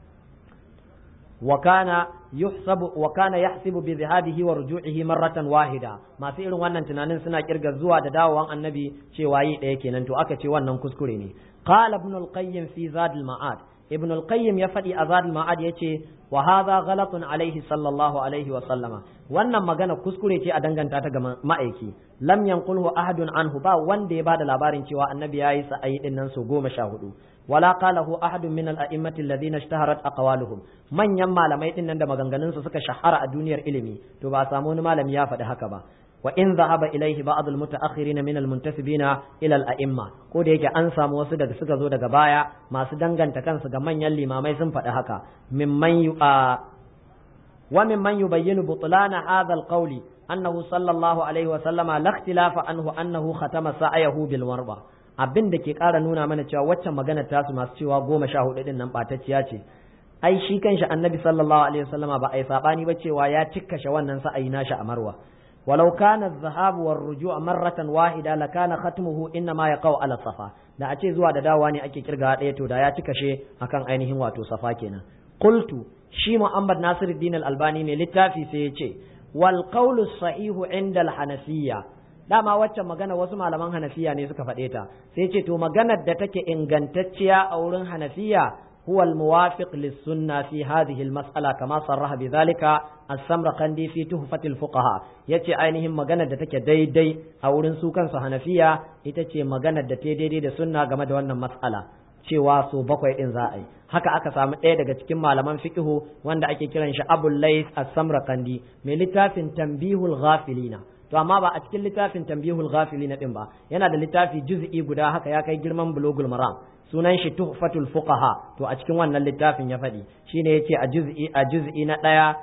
wa kana yuhsabu wa kana yahsibu bi dhahadihi wa ruju'ihi marratan wahida masu irin wannan tunanin suna kirga zuwa da dawowan annabi cewa yi daya kenan to aka ce wannan kuskure ne qala ibn al-qayyim fi zad al-ma'ad ibn al-qayyim ya faɗi a zad al-ma'ad yace wa hadha ghalatun alaihi sallallahu alaihi wa sallama wannan magana kuskure ce a danganta ta ga ma'aiki lam yanqulhu ahadun anhu ba wanda ya bada labarin cewa annabi yayi sa'ayi din nan so goma sha hudu wala qalahu ahadun min al-a'immati alladhina ishtaharat aqwaluhum manyan malamai din nan da maganganun su suka shahara a duniyar ilimi to ba samu wani malami ya faɗi haka ba wa in dhahaba ilayhi ba'd al-mutaakhirin min al-muntasibina ila al-a'imma ko da yake an samu wasu daga suka zo daga baya masu danganta kansu ga manyan limamai sun faɗi haka mimman yu wa mimman yubayyinu butlana hadha al-qawli annahu sallallahu alaihi wa sallama la ikhtilafa anhu annahu khatama sa'ayahu bil marba abin da ke ƙara nuna mana cewa waccan magana ta su masu cewa goma sha hudu din nan ɓatacciya ce ai shi kanshi annabi sallallahu alaihi wasallama ba a yi saɓani ba cewa ya cikkashe wannan sa'ayi nashi a marwa walau kana az-zahab war ruju' marratan wahida la kana khatmuhu inna ma yaqau ala safa da a ce zuwa da dawowa ne ake kirga ɗaya to da ya cikkashe akan ainihin wato safa kenan qultu shi Muhammad Nasiruddin al-Albani mai littafi sai ya ce wal qawlu sahihu inda al-hanafiyya dama waccan magana wasu malaman hanafiya ne suka faɗe ta sai ce to maganar da take ingantacciya a wurin hanafiya huwa al-muwafiq lis-sunna fi hadhihi al-mas'ala kama sarraha bidhalika as-samarqandi fi tuhfat al-fuqaha yace ainihin maganar da take daidai a wurin su kansu hanafiya ita ce maganar da ta daidai da sunna game da wannan mas'ala cewa so bakwai din za a yi haka aka samu ɗaya daga cikin malaman fiqhu wanda ake kiran shi Abul Layth as-Samarqandi mai littafin Tanbihul Ghafilina to amma ba a cikin littafin Tanbihul Ghafilina din ba yana da littafi juz'i guda haka ya kai girman Bulugul Maram sunan shi Tuhfatul Fuqaha to a cikin wannan littafin ya faɗi shine yace a juz'i a juz'i na ɗaya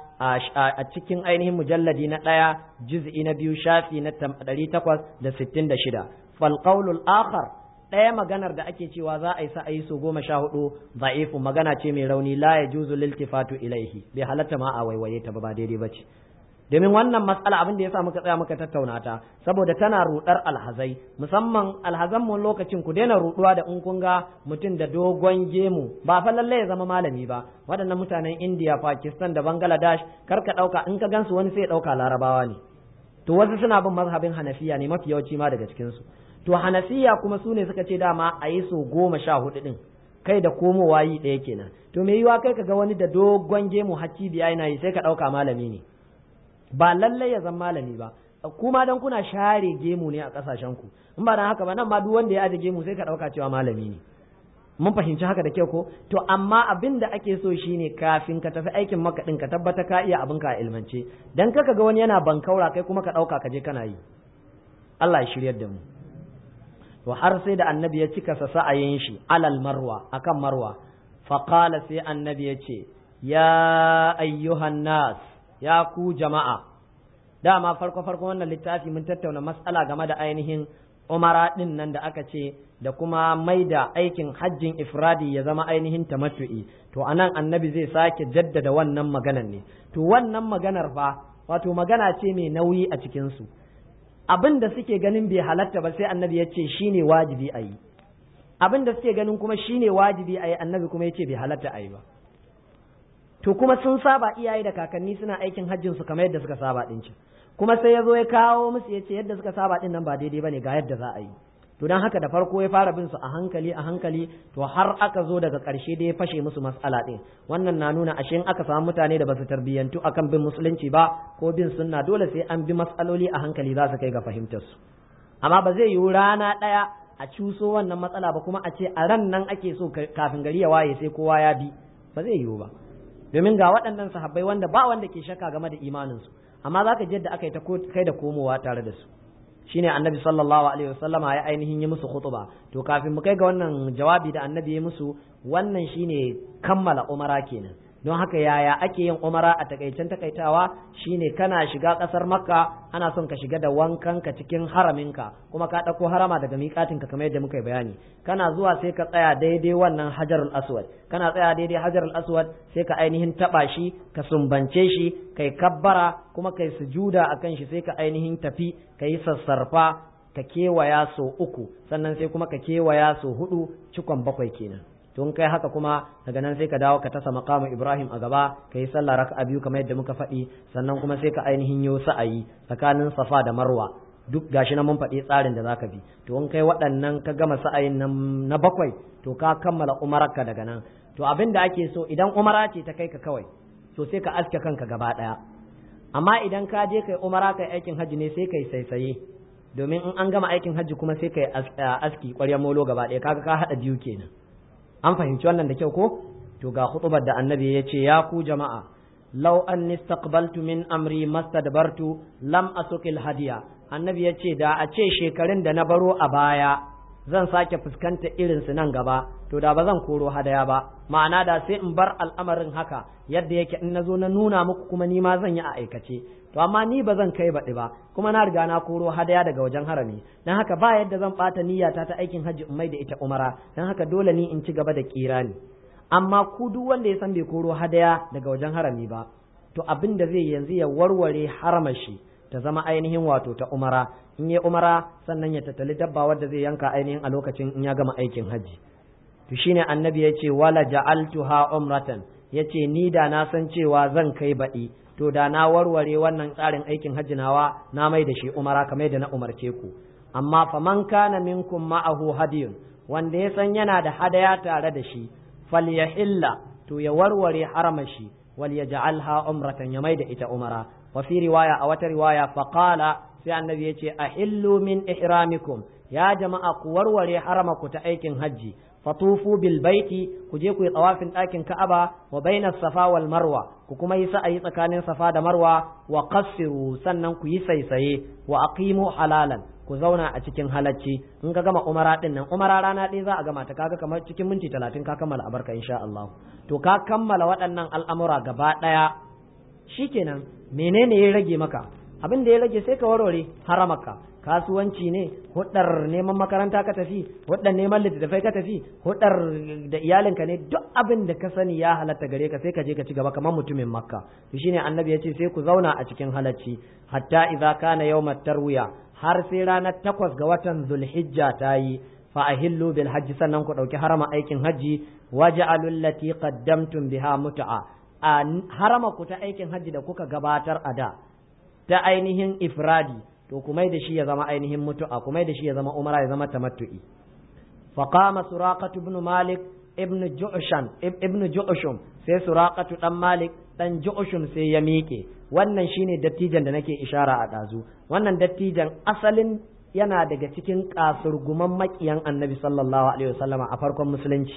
a cikin ainihin mujalladi na ɗaya juz'i na biyu shafi na ɗari takwas da sittin da shida fal qawlul akhar ɗaya maganar da ake cewa za a yi sa a yi so goma sha hudu za'ifu magana ce mai rauni la ya juzu liltifatu ilaihi bai halatta ma a waiwaye ta ba daidai ba ce domin wannan matsala abin da ya sa muka tsaya muka tattauna ta saboda tana rudar alhazai musamman alhazan mu lokacin ku daina ruduwa da in kun ga mutum da dogon gemu ba fa lalle ya zama malami ba waɗannan mutanen India Pakistan da Bangladesh kar ka ɗauka in ka gansu wani sai ya ɗauka larabawa ne to wasu suna bin mazhabin Hanafiya ne mafi yawanci ma daga cikin su to Hanafiya kuma su ne suka ce dama a yi so goma sha hudu din kai da komowa yi ɗaya kenan to me yiwa kai ka ga wani da dogon gemu hacci biya yana yi sai ka ɗauka malami ne ba lallai ya zama malami ba kuma dan kuna share gemu ne a kasashen ku in ba dan haka ba nan ma duk wanda ya aje gemu sai ka dauka cewa malami ne mun fahimci haka da kyau ko to amma abin da ake so shine kafin ka tafi aikin maka din ka tabbata ka iya abin ka a ilmance dan kaka ga wani yana bankaura kai kuma ka dauka ka je kana yi Allah ya shiryar da mu to har sai da annabi ya cika sa sa'ayin shi alal marwa akan marwa fa qala sai annabi ya ce ya ayyuhan nas ya ku jama'a dama farko farko wannan littafi mun tattauna mas'ala game da ainihin umara din nan da aka ce da kuma mai da aikin hajjin ifradi ya zama ainihin tamattu'i to anan annabi zai sake jaddada wannan maganar ne to wannan maganar fa wato magana ce mai nauyi a cikin su abin da suke ganin bai halatta ba sai annabi ya ce shine wajibi a yi abin da suke ganin kuma shine wajibi a yi annabi kuma ya ce bai halatta a yi ba to kuma sun saba iyaye da kakanni suna aikin hajjin su kamar yadda suka saba din ci kuma sai ya zo ya kawo musu ya ce yadda suka saba din nan ba daidai bane ga yadda za a yi to dan haka da farko ya fara bin su a hankali a hankali to har aka zo daga ƙarshe da ya fashe musu mas'ala din wannan na nuna ashe in aka samu mutane da basu tarbiyyantu akan bin musulunci ba ko bin sunna dole sai an bi mas'aloli a hankali za su kai ga fahimtar su amma ba zai yiwu rana ɗaya a cuso wannan matsala ba kuma a ce a ran nan ake so kafin gari ya waye sai kowa ya bi ba zai yiwu ba domin ga waɗannan sahabbai wanda ba wanda ke shakka game da imaninsu amma za ka ji yadda aka yi ta kai da komowa tare da su shine annabi sallallahu alaihi wasallama ya ainihin yi musu khutba to kafin mu kai ga wannan jawabi da annabi ya musu wannan shine kammala umara kenan don haka yaya ake yin umara a takaicen takaitawa shine kana shiga kasar makka ana son ka shiga da wankan ka cikin haraminka kuma ka ɗauko harama daga miƙatinka kamar yadda muka yi bayani kana zuwa sai ka tsaya daidai wannan hajarul aswad kana tsaya daidai hajarul aswad sai ka ainihin taɓa shi ka sumbance shi kai kabbara kuma kai sujuda akan shi sai ka ainihin tafi kai sassarfa ka kewaya so uku sannan sai kuma ka kewaya so hudu cikon bakwai kenan tun kai haka kuma daga nan sai ka dawo ka tasa maqamu Ibrahim a gaba ka yi sallah raka'a biyu kamar yadda muka faɗi sannan kuma sai ka ainihin yo sa'ayi tsakanin Safa da Marwa duk gashi na mun faɗi tsarin da zaka bi to in kai waɗannan ka gama sa'ayin nan na bakwai to ka kammala umararka daga nan to abin da ake so idan umara ce ta kai ka kawai to sai ka aske kanka gaba ɗaya amma idan ka je kai umara kai aikin hajji ne sai kai saisaye domin in an gama aikin hajji kuma sai kai aski ƙwaryar molo gaba ɗaya kaga ka haɗa biyu kenan an fahimci wannan da kyau ko to ga hutubar da annabi ya ce ya ku jama'a law an istaqbaltu min amri mastadbartu lam asukil hadiya annabi ya ce da a ce shekarun da na baro a baya zan sake fuskanta irin su nan gaba to da ba zan koro hadaya ba ma'ana da sai in bar al'amarin haka yadda yake in nazo na nuna muku kuma ni ma zan yi a aikace to amma ni ba zan kai baɗi ba kuma na riga na koro hadaya daga wajen harami dan haka ba yadda zan ɓata niyyata ta aikin hajji in mai da ita umara dan haka dole ni in ci gaba da kirani amma ku duk wanda ya san bai koro hadaya daga wajen harami ba to abin da zai yanzu ya warware haramashi ta zama ainihin wato ta umara in ya umara sannan ya tattali dabba wadda zai yanka ainihin a lokacin in ya gama aikin hajji to shine annabi ya ce wala ja'altuha umratan yace ni da na san cewa zan kai baɗi to da na warware wannan tsarin aikin hajji nawa na mai da shi umara kamar da na umarce ku amma faman kana minkum ma'ahu hadiyun wanda ya san yana da hadaya tare da shi falyahilla to ya warware haramashi wal yaj'alha umratan ya mai da ita umara wa fi riwaya a wata riwaya faqala sai annabi yace ahillu min ihramikum ya jama'a ku warware haramaku ta aikin hajji fatufu bil baiti ku je ku yi tsawafin ɗakin Ka'aba wa bainas safa wal marwa ku kuma yi sa'ayi tsakanin safa da marwa wa qassiru sannan ku yi saisaye wa aqimu halalan ku zauna a cikin halacci in ka gama umara din nan umara rana ɗaya za a gama ta kaga kamar cikin minti talatin ka kammala abarka insha Allah to ka kammala waɗannan al'amura gaba ɗaya shikenan menene ya rage maka abin da ya rage sai ka warware haramaka kasuwanci ne hudar neman makaranta ka tafi hudar neman littattafai ka tafi hudar da iyalinka ne duk abin da ka sani ya halatta gare ka sai ka je ka ci gaba kamar mutumin makka to shine annabi ya ce sai ku zauna a cikin halacci hatta idza kana yawmat tarwiya har sai ranar takwas ga watan zulhijja ta yi fa ahillu bil hajji sannan ku dauki harama aikin hajji waj'alul lati qaddamtum biha mut'a a harama ku ta aikin hajji da kuka gabatar a da ta ainihin ifradi to kuma da shi ya zama ainihin mutu'a kuma da shi ya zama umara ya zama tamattu'i fa qama suraqatu ibn malik ibn ju'shan ibn ju'shum sai suraqatu dan malik dan ju'shum sai ya miƙe wannan shine dattijan da nake ishara a dazu wannan dattijan asalin yana daga cikin kasurguman makiyan annabi sallallahu alaihi wasallama a farkon musulunci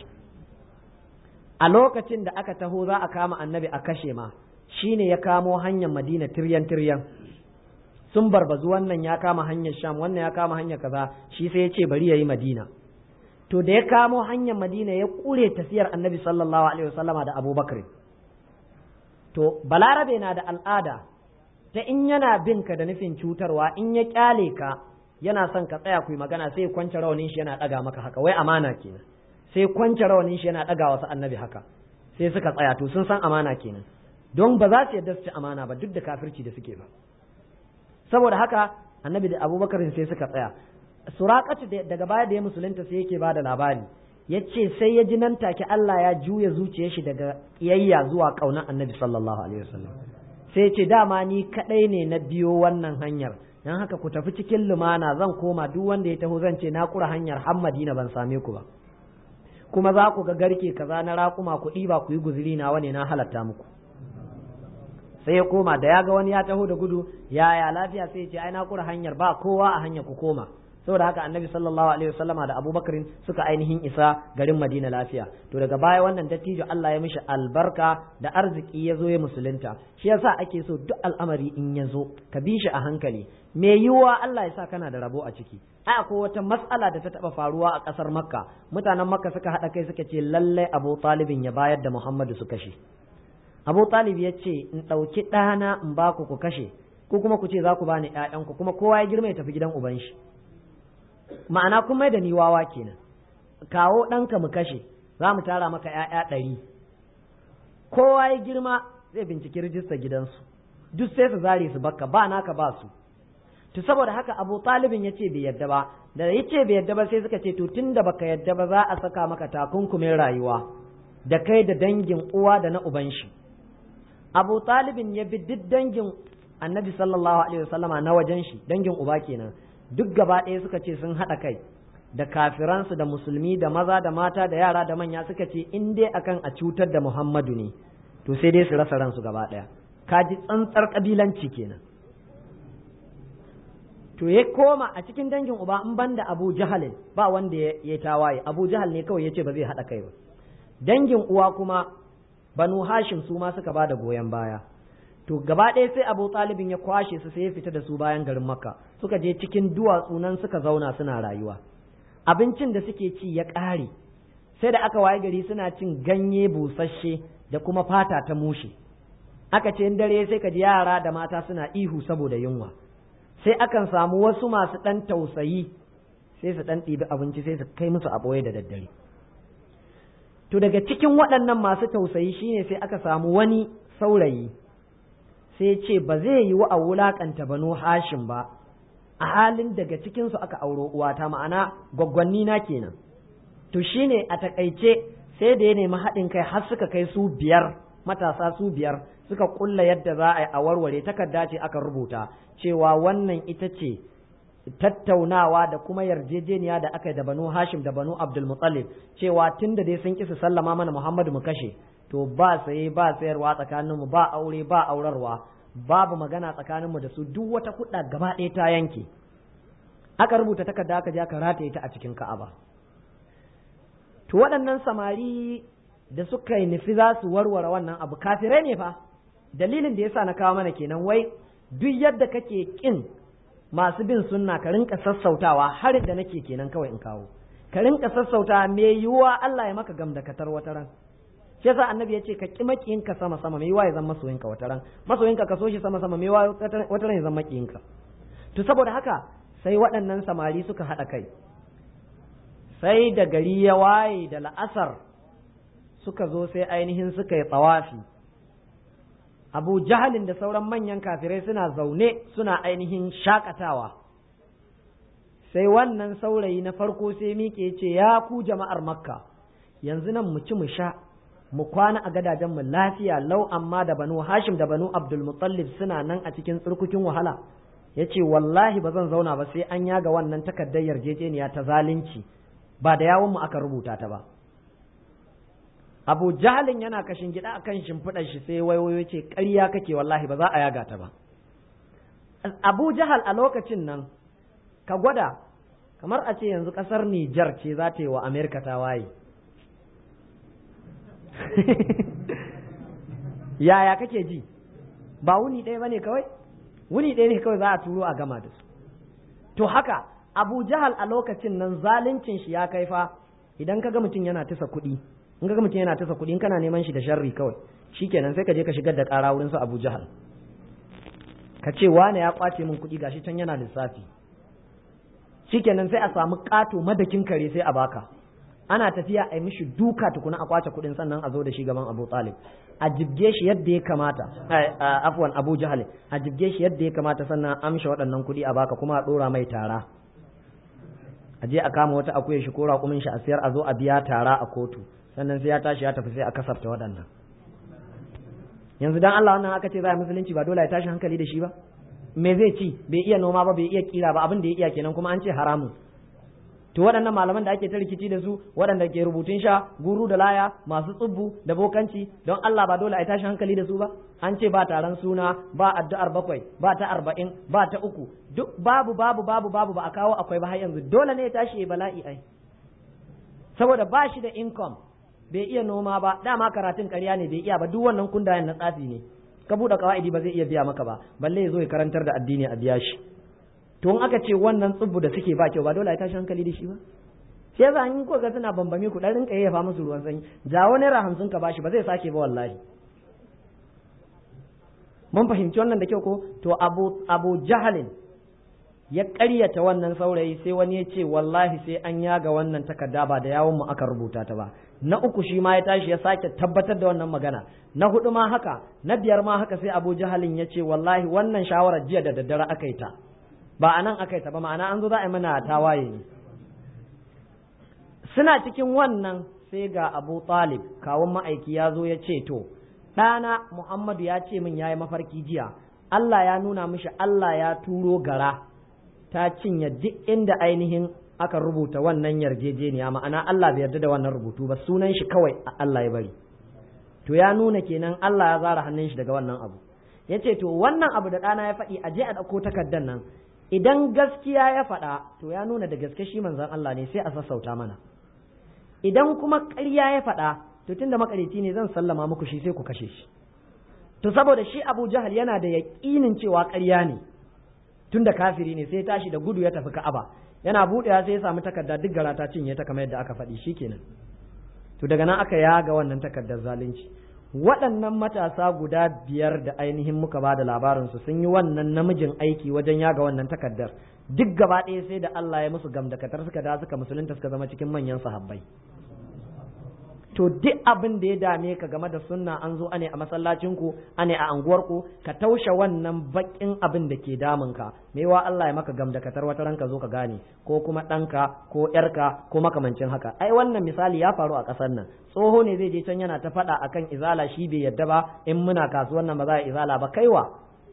a lokacin da aka taho za a kama annabi a kashe ma shine ya kamo hanyar madina tiryan tiryan sun barbazu wannan ya kama hanyar sham wannan ya kama hanyar kaza shi sai ya ce bari ya yi madina to da ya kamo hanyar madina ya kure tafiyar annabi sallallahu alaihi wasallama da abubakar to balarabe na da al'ada ta in yana bin ka da nufin cutarwa in ya kyale ka yana son ka tsaya ku yi magana sai kwance rawanin shi yana daga maka haka wai amana kenan sai kwance rawanin shi yana daga wasu annabi haka sai suka tsaya to sun san amana kenan don ba za su yadda su ci amana ba duk da kafirci da suke ba saboda haka annabi da abubakar sai suka tsaya suraqatu daga baya da ya musulunta sai yake bada labari yace sai ya ji nan take Allah ya juya zuciyar shi daga kiyayya zuwa kaunar annabi sallallahu alaihi wasallam sai yace dama ni kadai ne na biyo wannan hanyar dan haka ku tafi cikin lumana zan koma duk wanda ya taho zan ce na kura hanyar har Madina ban same ku ba kuma za ku ga garke kaza na raƙuma ku ɗiba ku yi guzuri na wane na halatta muku sai ya koma da ya ga wani ya taho da gudu ya ya lafiya sai ya ce ai na kura hanyar ba kowa a hanya ku koma saboda haka annabi sallallahu alaihi wasallama da abubakar suka ainihin isa garin madina lafiya to daga baya wannan dattijo Allah ya mishi albarka da arziki ya zo ya musulunta shi yasa ake so duk al'amari in ya zo ka bi shi a hankali me yiwuwa Allah ya sa kana da rabo a ciki ai akwai wata matsala da ta taba faruwa a kasar makka mutanen makka suka haɗa kai suka ce lallai abu talibin ya bayar da muhammadu su kashe abu talib ya ce in ɗauki ɗana in ba ku ku kashe ko kuma ku ce za ku bani ƴaƴanku kuma kowa ya girma ya tafi gidan uban shi ma'ana kun mai da ni wawa kenan kawo ɗanka mu kashe za mu tara maka ƴaƴa ɗari kowa ya girma zai binciki rijistar gidansu duk sai su zare su bakka ba naka ba su to saboda haka abu talibin ya ce bai yadda ba da ya ce bai yadda ba sai suka ce to tun da baka yadda ba za a saka maka takunkumin rayuwa da kai da dangin uwa da na uban shi abu talibin ya bi duk dangin annabi sallallahu alaihi wasallama na wajen shi dangin uba kenan duk gaba ɗaya suka ce sun haɗa kai da kafiransu da musulmi da maza da mata da yara da manya suka ce in dai akan a cutar da muhammadu ne to sai dai su rasa ransu gaba ɗaya ka ji tsantsar ƙabilanci kenan to ya koma a cikin dangin uba in banda abu jahalin ba wanda ya tawaye abu jahal ne kawai ya ce ba zai haɗa kai ba dangin uwa kuma banu hashim su ma suka ba da goyon baya to gaba ɗaya sai abu talibin ya kwashe su sai ya fita da su bayan garin makka suka je cikin duwatsu nan suka zauna suna rayuwa abincin da suke ci ya ƙare sai da aka waye gari suna cin ganye busasshe da kuma fata ta mushe aka ce in dare sai ka ji yara da mata suna ihu saboda yunwa sai akan samu wasu masu ɗan tausayi sai su ɗan ɗibi abinci sai su kai musu a ɓoye da daddare to daga cikin waɗannan masu tausayi shine sai aka samu wani saurayi sai ce ba zai yi wa a wulaƙanta banu hashim ba a halin daga cikinsu aka auro uwata ma'ana gwaggwanni na kenan to shine a takaice sai da ya nemi haɗin kai har suka kai su biyar matasa su biyar suka kulla yadda za a yi a warware takarda ce aka rubuta cewa wannan ita ce tattaunawa da kuma yarjejeniya da aka yi da banu hashim da banu abdul muttalib cewa tun da dai sun kisa sallama mana muhammadu mu kashe to ba saye ba sayarwa tsakaninmu ba aure ba aurarwa babu magana tsakaninmu da su duk wata kuɗa gaba ɗaya ta yanke aka rubuta takarda aka je aka rataye ta a cikin ka'aba to waɗannan samari da suka yi nufi za su warware wannan abu kafirai ne fa dalilin da yasa na kawo mana kenan wai duk yadda kake kin masu bin sunna ka rinka sassautawa har da nake kenan kawai in kawo ka rinka sassautawa me yiwuwa Allah ya maka gamdakatar wata ran shi yasa annabi ya ce ka ki makiyinka sama sama me yiwuwa ya zama masoyinka wata ran masoyinka ka so shi sama sama me yiwuwa wata ran ya zama makiyinka to saboda haka sai waɗannan samari suka haɗa kai sai da gari ya waye da la'asar suka zo sai ainihin suka yi tsawafi abu jahalin da sauran manyan kafirai suna zaune suna ainihin shakatawa sai wannan saurayi na farko sai miƙe ce ya ku jama'ar makka yanzu nan mu ci mu sha mu kwana a gadajen mu lafiya lau amma da banu hashim da banu abdul muttalib suna nan a cikin tsirkukin wahala ya ce wallahi ba zan zauna ba sai an yaga wannan takardar yarjejeniya ta zalunci ba da yawon mu aka rubuta ta ba abu jahalin yana kashin gida akan shimfiɗar shi sai waiwayo ce ƙarya kake wallahi ba za a yaga ta ba abu jahal a lokacin nan ka gwada kamar a ce yanzu ƙasar Nijar ce za ta yi wa Amerika ta waye yaya kake ji ba wuni ɗaya ba ne kawai wuni ɗaya ne kawai za a turo a gama da su to haka abu jahal a lokacin nan zaluncin shi ya kai fa idan ka ga mutum yana tisa kuɗi in ga mutum yana tasa kuɗi in kana neman shi da sharri kawai shikenan sai ka je ka shigar da ƙara wurin su Abu Jahal ka ce wane ya kwace min kuɗi gashi can yana lissafi shikenan sai a samu ƙato madakin kare sai a baka, ana tafiya a yi mishi duka tukuna a kwace kuɗin sannan a zo da shi gaban Abu Talib a jibge shi yadda ya kamata, afwan Abu Jahal a jibge shi yadda ya kamata sannan amsha waɗannan kuɗi a baka kuma a ɗora mai tara, a je a kama wata akuya shi ko raƙumin shi a siyar a zo a biya tara a kotu, sannan sai ya tashi ya tafi sai a kasafta waɗannan. Yanzu dan Allah wannan aka ce za a musulunci ba dole ya tashi hankali da shi ba? Me zai ci? Bai iya noma ba, bai iya kira ba, abin da ya iya kenan kuma an ce haramun. To waɗannan malaman da ake ta rikici da su, waɗanda ke rubutun sha, guru da laya, masu tsubbu da bokanci, don Allah ba dole a tashi hankali da su ba? An ce ba taron suna, ba addu'ar bakwai, ba ta arba'in, ba ta uku, duk babu babu babu babu ba a kawo akwai ba har yanzu, dole ne ya tashi ya bala'i ai. Saboda ba shi da income, bai iya noma ba, dama karatun ƙarya ne bai iya ba, duk wannan kundayen na tsafi ne. Ka buɗe kawa'idi ba zai iya biya maka ba, balle ya zo ya karantar da addini a biya shi. To in aka ce wannan tsubbu da suke ba kyau ba dole a tashi hankali da shi ba? Sai yasa in ko ga suna bambame ku dan rinka yayyafa musu ruwan sanyi, jawo naira hamsin ka bashi ba zai sake ba wallahi. Mun fahimci wannan da kyau ko? To Abu Abu Jahalin ya ƙaryata wannan saurayi sai wani ya ce wallahi sai an yaga wannan takarda ba da yawon mu aka rubuta ta ba. Na uku shi ma ya tashi ya sake tabbatar da wannan magana. Na hudu ma haka, na biyar ma haka sai Abu Jahalin ya ce wallahi wannan shawarar jiya da daddare aka yi ta. Ba a nan aka yi ta ba, ma'ana an zo za a yi mana tawaye ne. Suna cikin wannan sai ga Abu Talib kawun ma'aiki ya zo ya ce to ɗana Muhammadu ya ce min ya yi mafarki jiya, Allah ya nuna mishi Allah ya turo gara ta cinye duk inda ainihin aka rubuta wannan yarjejeniya, ma'ana Allah bai yarda da wannan rubutu ba, sunan shi kawai Allah ya bari. To ya nuna kenan Allah ya zara hannun shi daga wannan abu. Ya ce to wannan abu da ɗana ya faɗi a je a ɗauko takardar nan, idan gaskiya ya faɗa to ya nuna da gaske shi manzon Allah ne sai a sassauta mana, idan kuma ƙarya ya faɗa to tunda makarici ne zan sallama muku shi sai ku kashe shi. To saboda shi Abu Jahal yana da yaƙinin cewa ƙarya ne tunda kafiri ne sai ya tashi da gudu ya tafi Ka'aba, yana buɗewa sai ya samu takarda duk gara ta cinye ta kamar yadda aka faɗi shikenan. To daga nan aka yaga wannan takardar zalunci. Waɗannan matasa guda biyar da ainihin muka ba da labarinsu sun yi wannan namijin aiki wajen yaga wannan takardar, duk gaba ɗaya sai da Allah ya musu gamdakatar suka da suka musulunta suka zama cikin manyan sahabbai. To duk abin da ya dame ka game da sunna an zo ane a masallacinku ane a anguwarku ka taushe wannan bakin abin da ke damun ka, mewa Allah ya maka gamdakatar wata ranka zo ka gane, ko kuma ɗanka ko ƴarka ko makamancin haka. Ai wannan misali ya faru a ƙasar nan, tsoho ne zai je can yana ta faɗa akan izala shi bai yadda ba, in muna kasuwan nan ba za a izala ba, kaiwa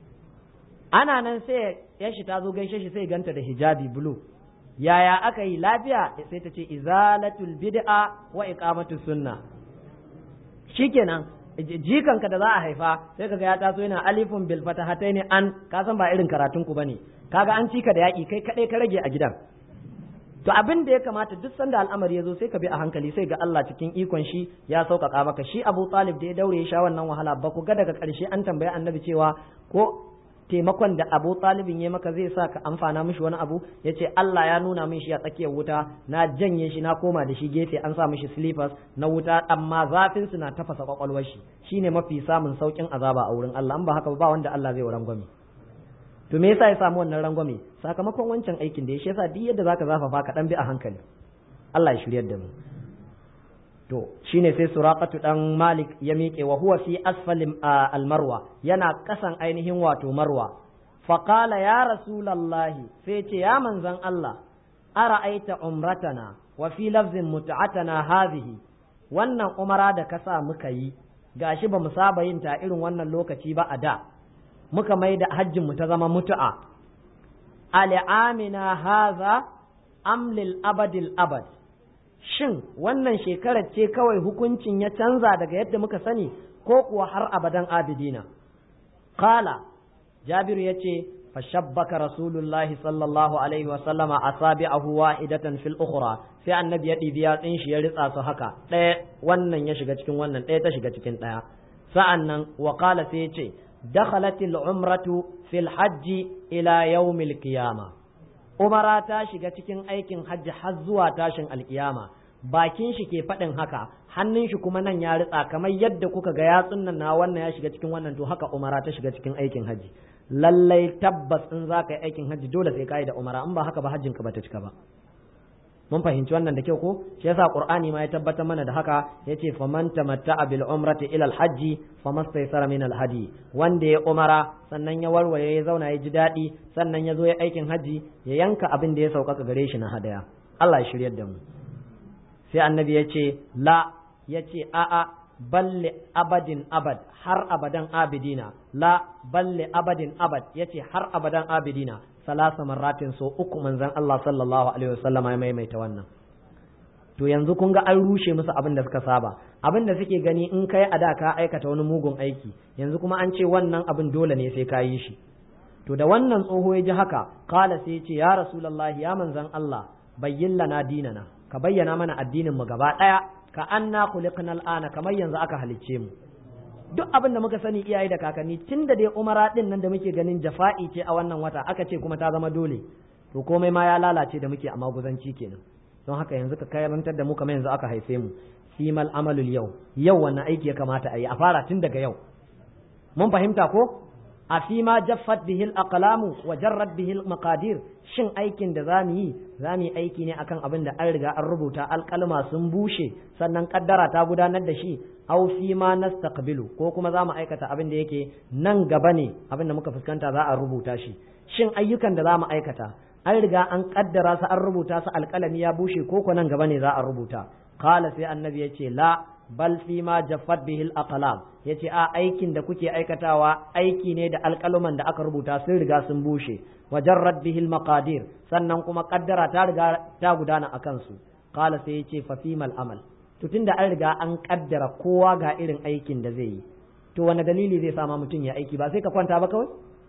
ana nan sai ya shi ta zo gaishe shi sai ganta da hijabi bulu, yaya aka yi lafiya, sai ta ce izalatul bid'a wa iqamatus sunna. Shikenan jikanka da za a haifa sai kaga ya taso yana alifun bil fatahataini an, ka san ba irin karatun ku bane, kaga an cika da yaki kai kadai ka rage a gidan. To abin da ya kamata duk sanda al'amari ya zo sai ka bi a hankali, sai ga Allah cikin ikon shi ya sauƙaƙa maka. Shi Abu Talib da ya daure ya sha wannan wahala, ba ku ga daga ƙarshe an tambayi annabi cewa ko taimakon da Abu Talibin ya maka zai sa ka amfana mishi wani abu? Ya ce Allah ya nuna min shi a tsakiyar wuta, na janye shi na koma da shi gefe an sa mishi slippers na wuta, amma zafin su na tafasa kwakwalwar shi, shine mafi samun saukin azaba a wurin Allah. An ba haka ba wanda Allah zai rangwame. To me yasa ya samu wannan rangwame? Sakamakon wancan aikin da ya, shi yasa duk yadda zaka zafafa ka dan bi a hankali. Allah ya shiryar da mu. To shine sai Suraqatu dan Malik ya miƙe, wa huwa fi asfali al-marwa, yana kasan ainihin wato marwa. Fa qala ya rasulullahi, sai ce ya manzon Allah, ara'aita umratana wa fi lafzin mut'atana hadhihi, wannan umara da ka sa muka yi gashi ba mu saba yin ta irin wannan lokaci ba a da, muka mai da hajjin mu ta zama mutu'a, al'amina hadha am lil abadil abad, shin wannan shekarar ce kawai hukuncin ya canza daga yadda muka sani ko kuwa har abadan abidina? Qala, Jabiru yace fashabbaka rasulullahi sallallahu alaihi wa sallama asabi'ahu wahidatan fil ukhra, sai annabi ya dibi yatsin shi ya ritsa su haka, ɗaya wannan ya shiga cikin wannan, ɗaya ta shiga cikin ɗaya. Sa'annan wa qala sai yace dakhalatil umratu fil hajji ila yawmil qiyamah, umara ta shiga cikin aikin hajji har zuwa tashin alkiyama. bakin shi ke faɗin haka hannun shi kuma nan ya ritsa kamar yadda kuka ga yatsun nan na wannan ya shiga cikin wannan to haka umara ta shiga cikin aikin haji lallai tabbas in za ka yi aikin haji dole sai ka yi da umara in ba haka ba hajjin ka ba ta cika ba mun fahimci wannan da kyau ko shi yasa qur'ani ma ya tabbatar mana da haka yace faman tamatta'a bil umrati ila al hajji famastaysara min al hadi wanda ya umara sannan ya warware ya zauna ya ji daɗi sannan ya zo ya aikin haji ya yanka abin da ya sauƙaƙa gare shi na hadaya Allah ya shiryar da mu sai annabi ya ce la ya ce a'a balle abadin abad har abadan abidina la balle abadin abad ya ce har abadan abidina salasa marratin so uku manzon Allah sallallahu alaihi wasallam ya maimaita wannan to yanzu kun ga an rushe musu abin da suka saba abin da suke gani in kai a da ka aikata wani mugun aiki yanzu kuma an ce wannan abin dole ne sai ka yi shi to da wannan tsoho ya ji haka kala sai ya ce ya rasulullahi ya manzon Allah bayyin lana dinana ka bayyana mana addinin mu gaba daya ka anna khuliqna al'ana kamar yanzu aka halicce mu duk abin da muka sani iyaye da kakanni tun da dai umara din nan da muke ganin jafa'i ce a wannan wata aka ce kuma ta zama dole to komai ma ya lalace da muke a maguzanci kenan don haka yanzu ka karantar da mu kamar yanzu aka haife mu simal amalul yau yau wannan aiki ya kamata a yi a fara tun daga yau mun fahimta ko a fi ma jaffat bihil aqlamu wa jarrat bihil maqadir shin aikin da zamu yi zamu yi aiki ne akan abin da an riga an rubuta alƙalma sun bushe sannan kaddara ta gudanar da shi aw fi ma nastaqbilu ko kuma zamu aikata abin da yake nan gaba ne abin da muka fuskanta za a rubuta shi shin ayyukan da zamu aikata an riga an kaddara su an rubuta su alƙalami ya bushe ko ko nan gaba ne za a rubuta qala sai annabi yace la bal fi ma jaffat bihil aqlam yace a aikin da kuke aikatawa aiki ne da alƙaluman da aka rubuta sun riga sun bushe wa jarrat bihil maqadir sannan kuma kaddara ta riga ta gudana akan su qala sai yace fa fimal amal to tunda an riga an kaddara kowa ga irin aikin da zai yi to wani dalili zai sama mutum ya aiki ba sai ka kwanta ba kawai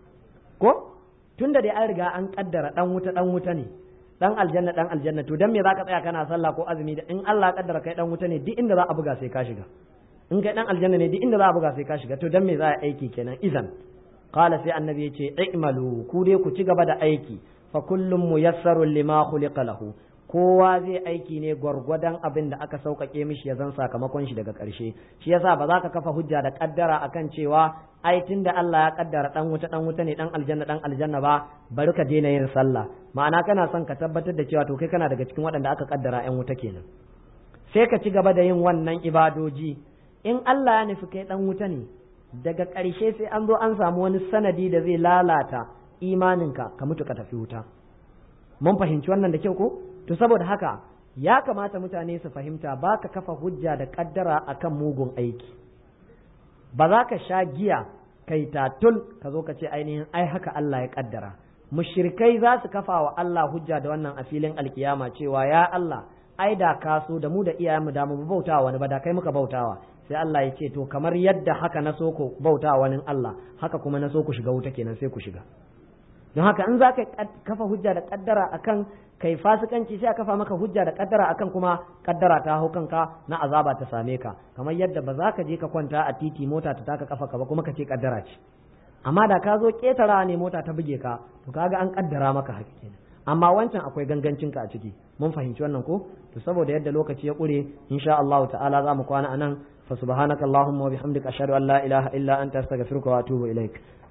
ko tunda dai an riga an kaddara dan wuta dan wuta ne dan aljanna dan aljanna to dan me zaka tsaya kana sallah ko azumi da in Allah ya kaddara kai dan wuta ne duk inda za a buga sai ka shiga in kai dan aljanna ne duk inda za a buga sai ka shiga to dan me za a aiki kenan idan qala sai annabi yace i'malu ku dai ku ci gaba da aiki fa kullum muyassarun lima khuliqa lahu kowa zai aiki ne gwargwadon abin da aka sauƙaƙe mishi ya zan sakamakon shi daga ƙarshe shi yasa ba za ka kafa hujja da kaddara akan cewa ai tunda Allah ya kaddara dan wuta dan wuta ne dan aljanna dan aljanna ba bari ka daina yin sallah ma'ana kana son ka tabbatar da cewa to kai kana daga cikin waɗanda aka kaddara ƴan wuta kenan sai ka ci gaba da yin wannan ibadoji in Allah ya nufi kai dan wuta ne daga ƙarshe sai an zo an samu wani sanadi da zai lalata imaninka ka mutu ka tafi wuta mun fahimci wannan da kyau ko to saboda haka ya kamata mutane su fahimta ba ka kafa hujja da kaddara akan mugun aiki ba za ka sha giya kai tatul ka zo ka ce ainihin ai haka Allah ya kaddara mushrikai za su kafa wa Allah hujja da wannan a filin alkiyama cewa ya Allah ai da ka so da mu da iyayenmu da mu bautawa wani ba da kai muka bautawa sai Allah ya ce to kamar yadda haka na so ku bautawa wani Allah haka kuma na so ku shiga wuta kenan sai ku shiga don haka in za ka kafa hujja da kaddara akan kai fasikanci sai a kafa maka hujja da kaddara akan kuma kaddara ta hau kanka na azaba ta same ka kamar yadda ba za ka je ka kwanta a titi mota ta taka kafa ka ba kuma ka ce kaddara ce amma da ka zo ketara ne mota ta buge ka to kaga an kaddara maka haka kenan amma wancan akwai gangancin ka a ciki mun fahimci wannan ko to saboda yadda lokaci ya kure insha Allah ta'ala za mu kwana anan fa subhanakallahumma wa bihamdika ashhadu an la ilaha illa anta astaghfiruka wa atubu ilaik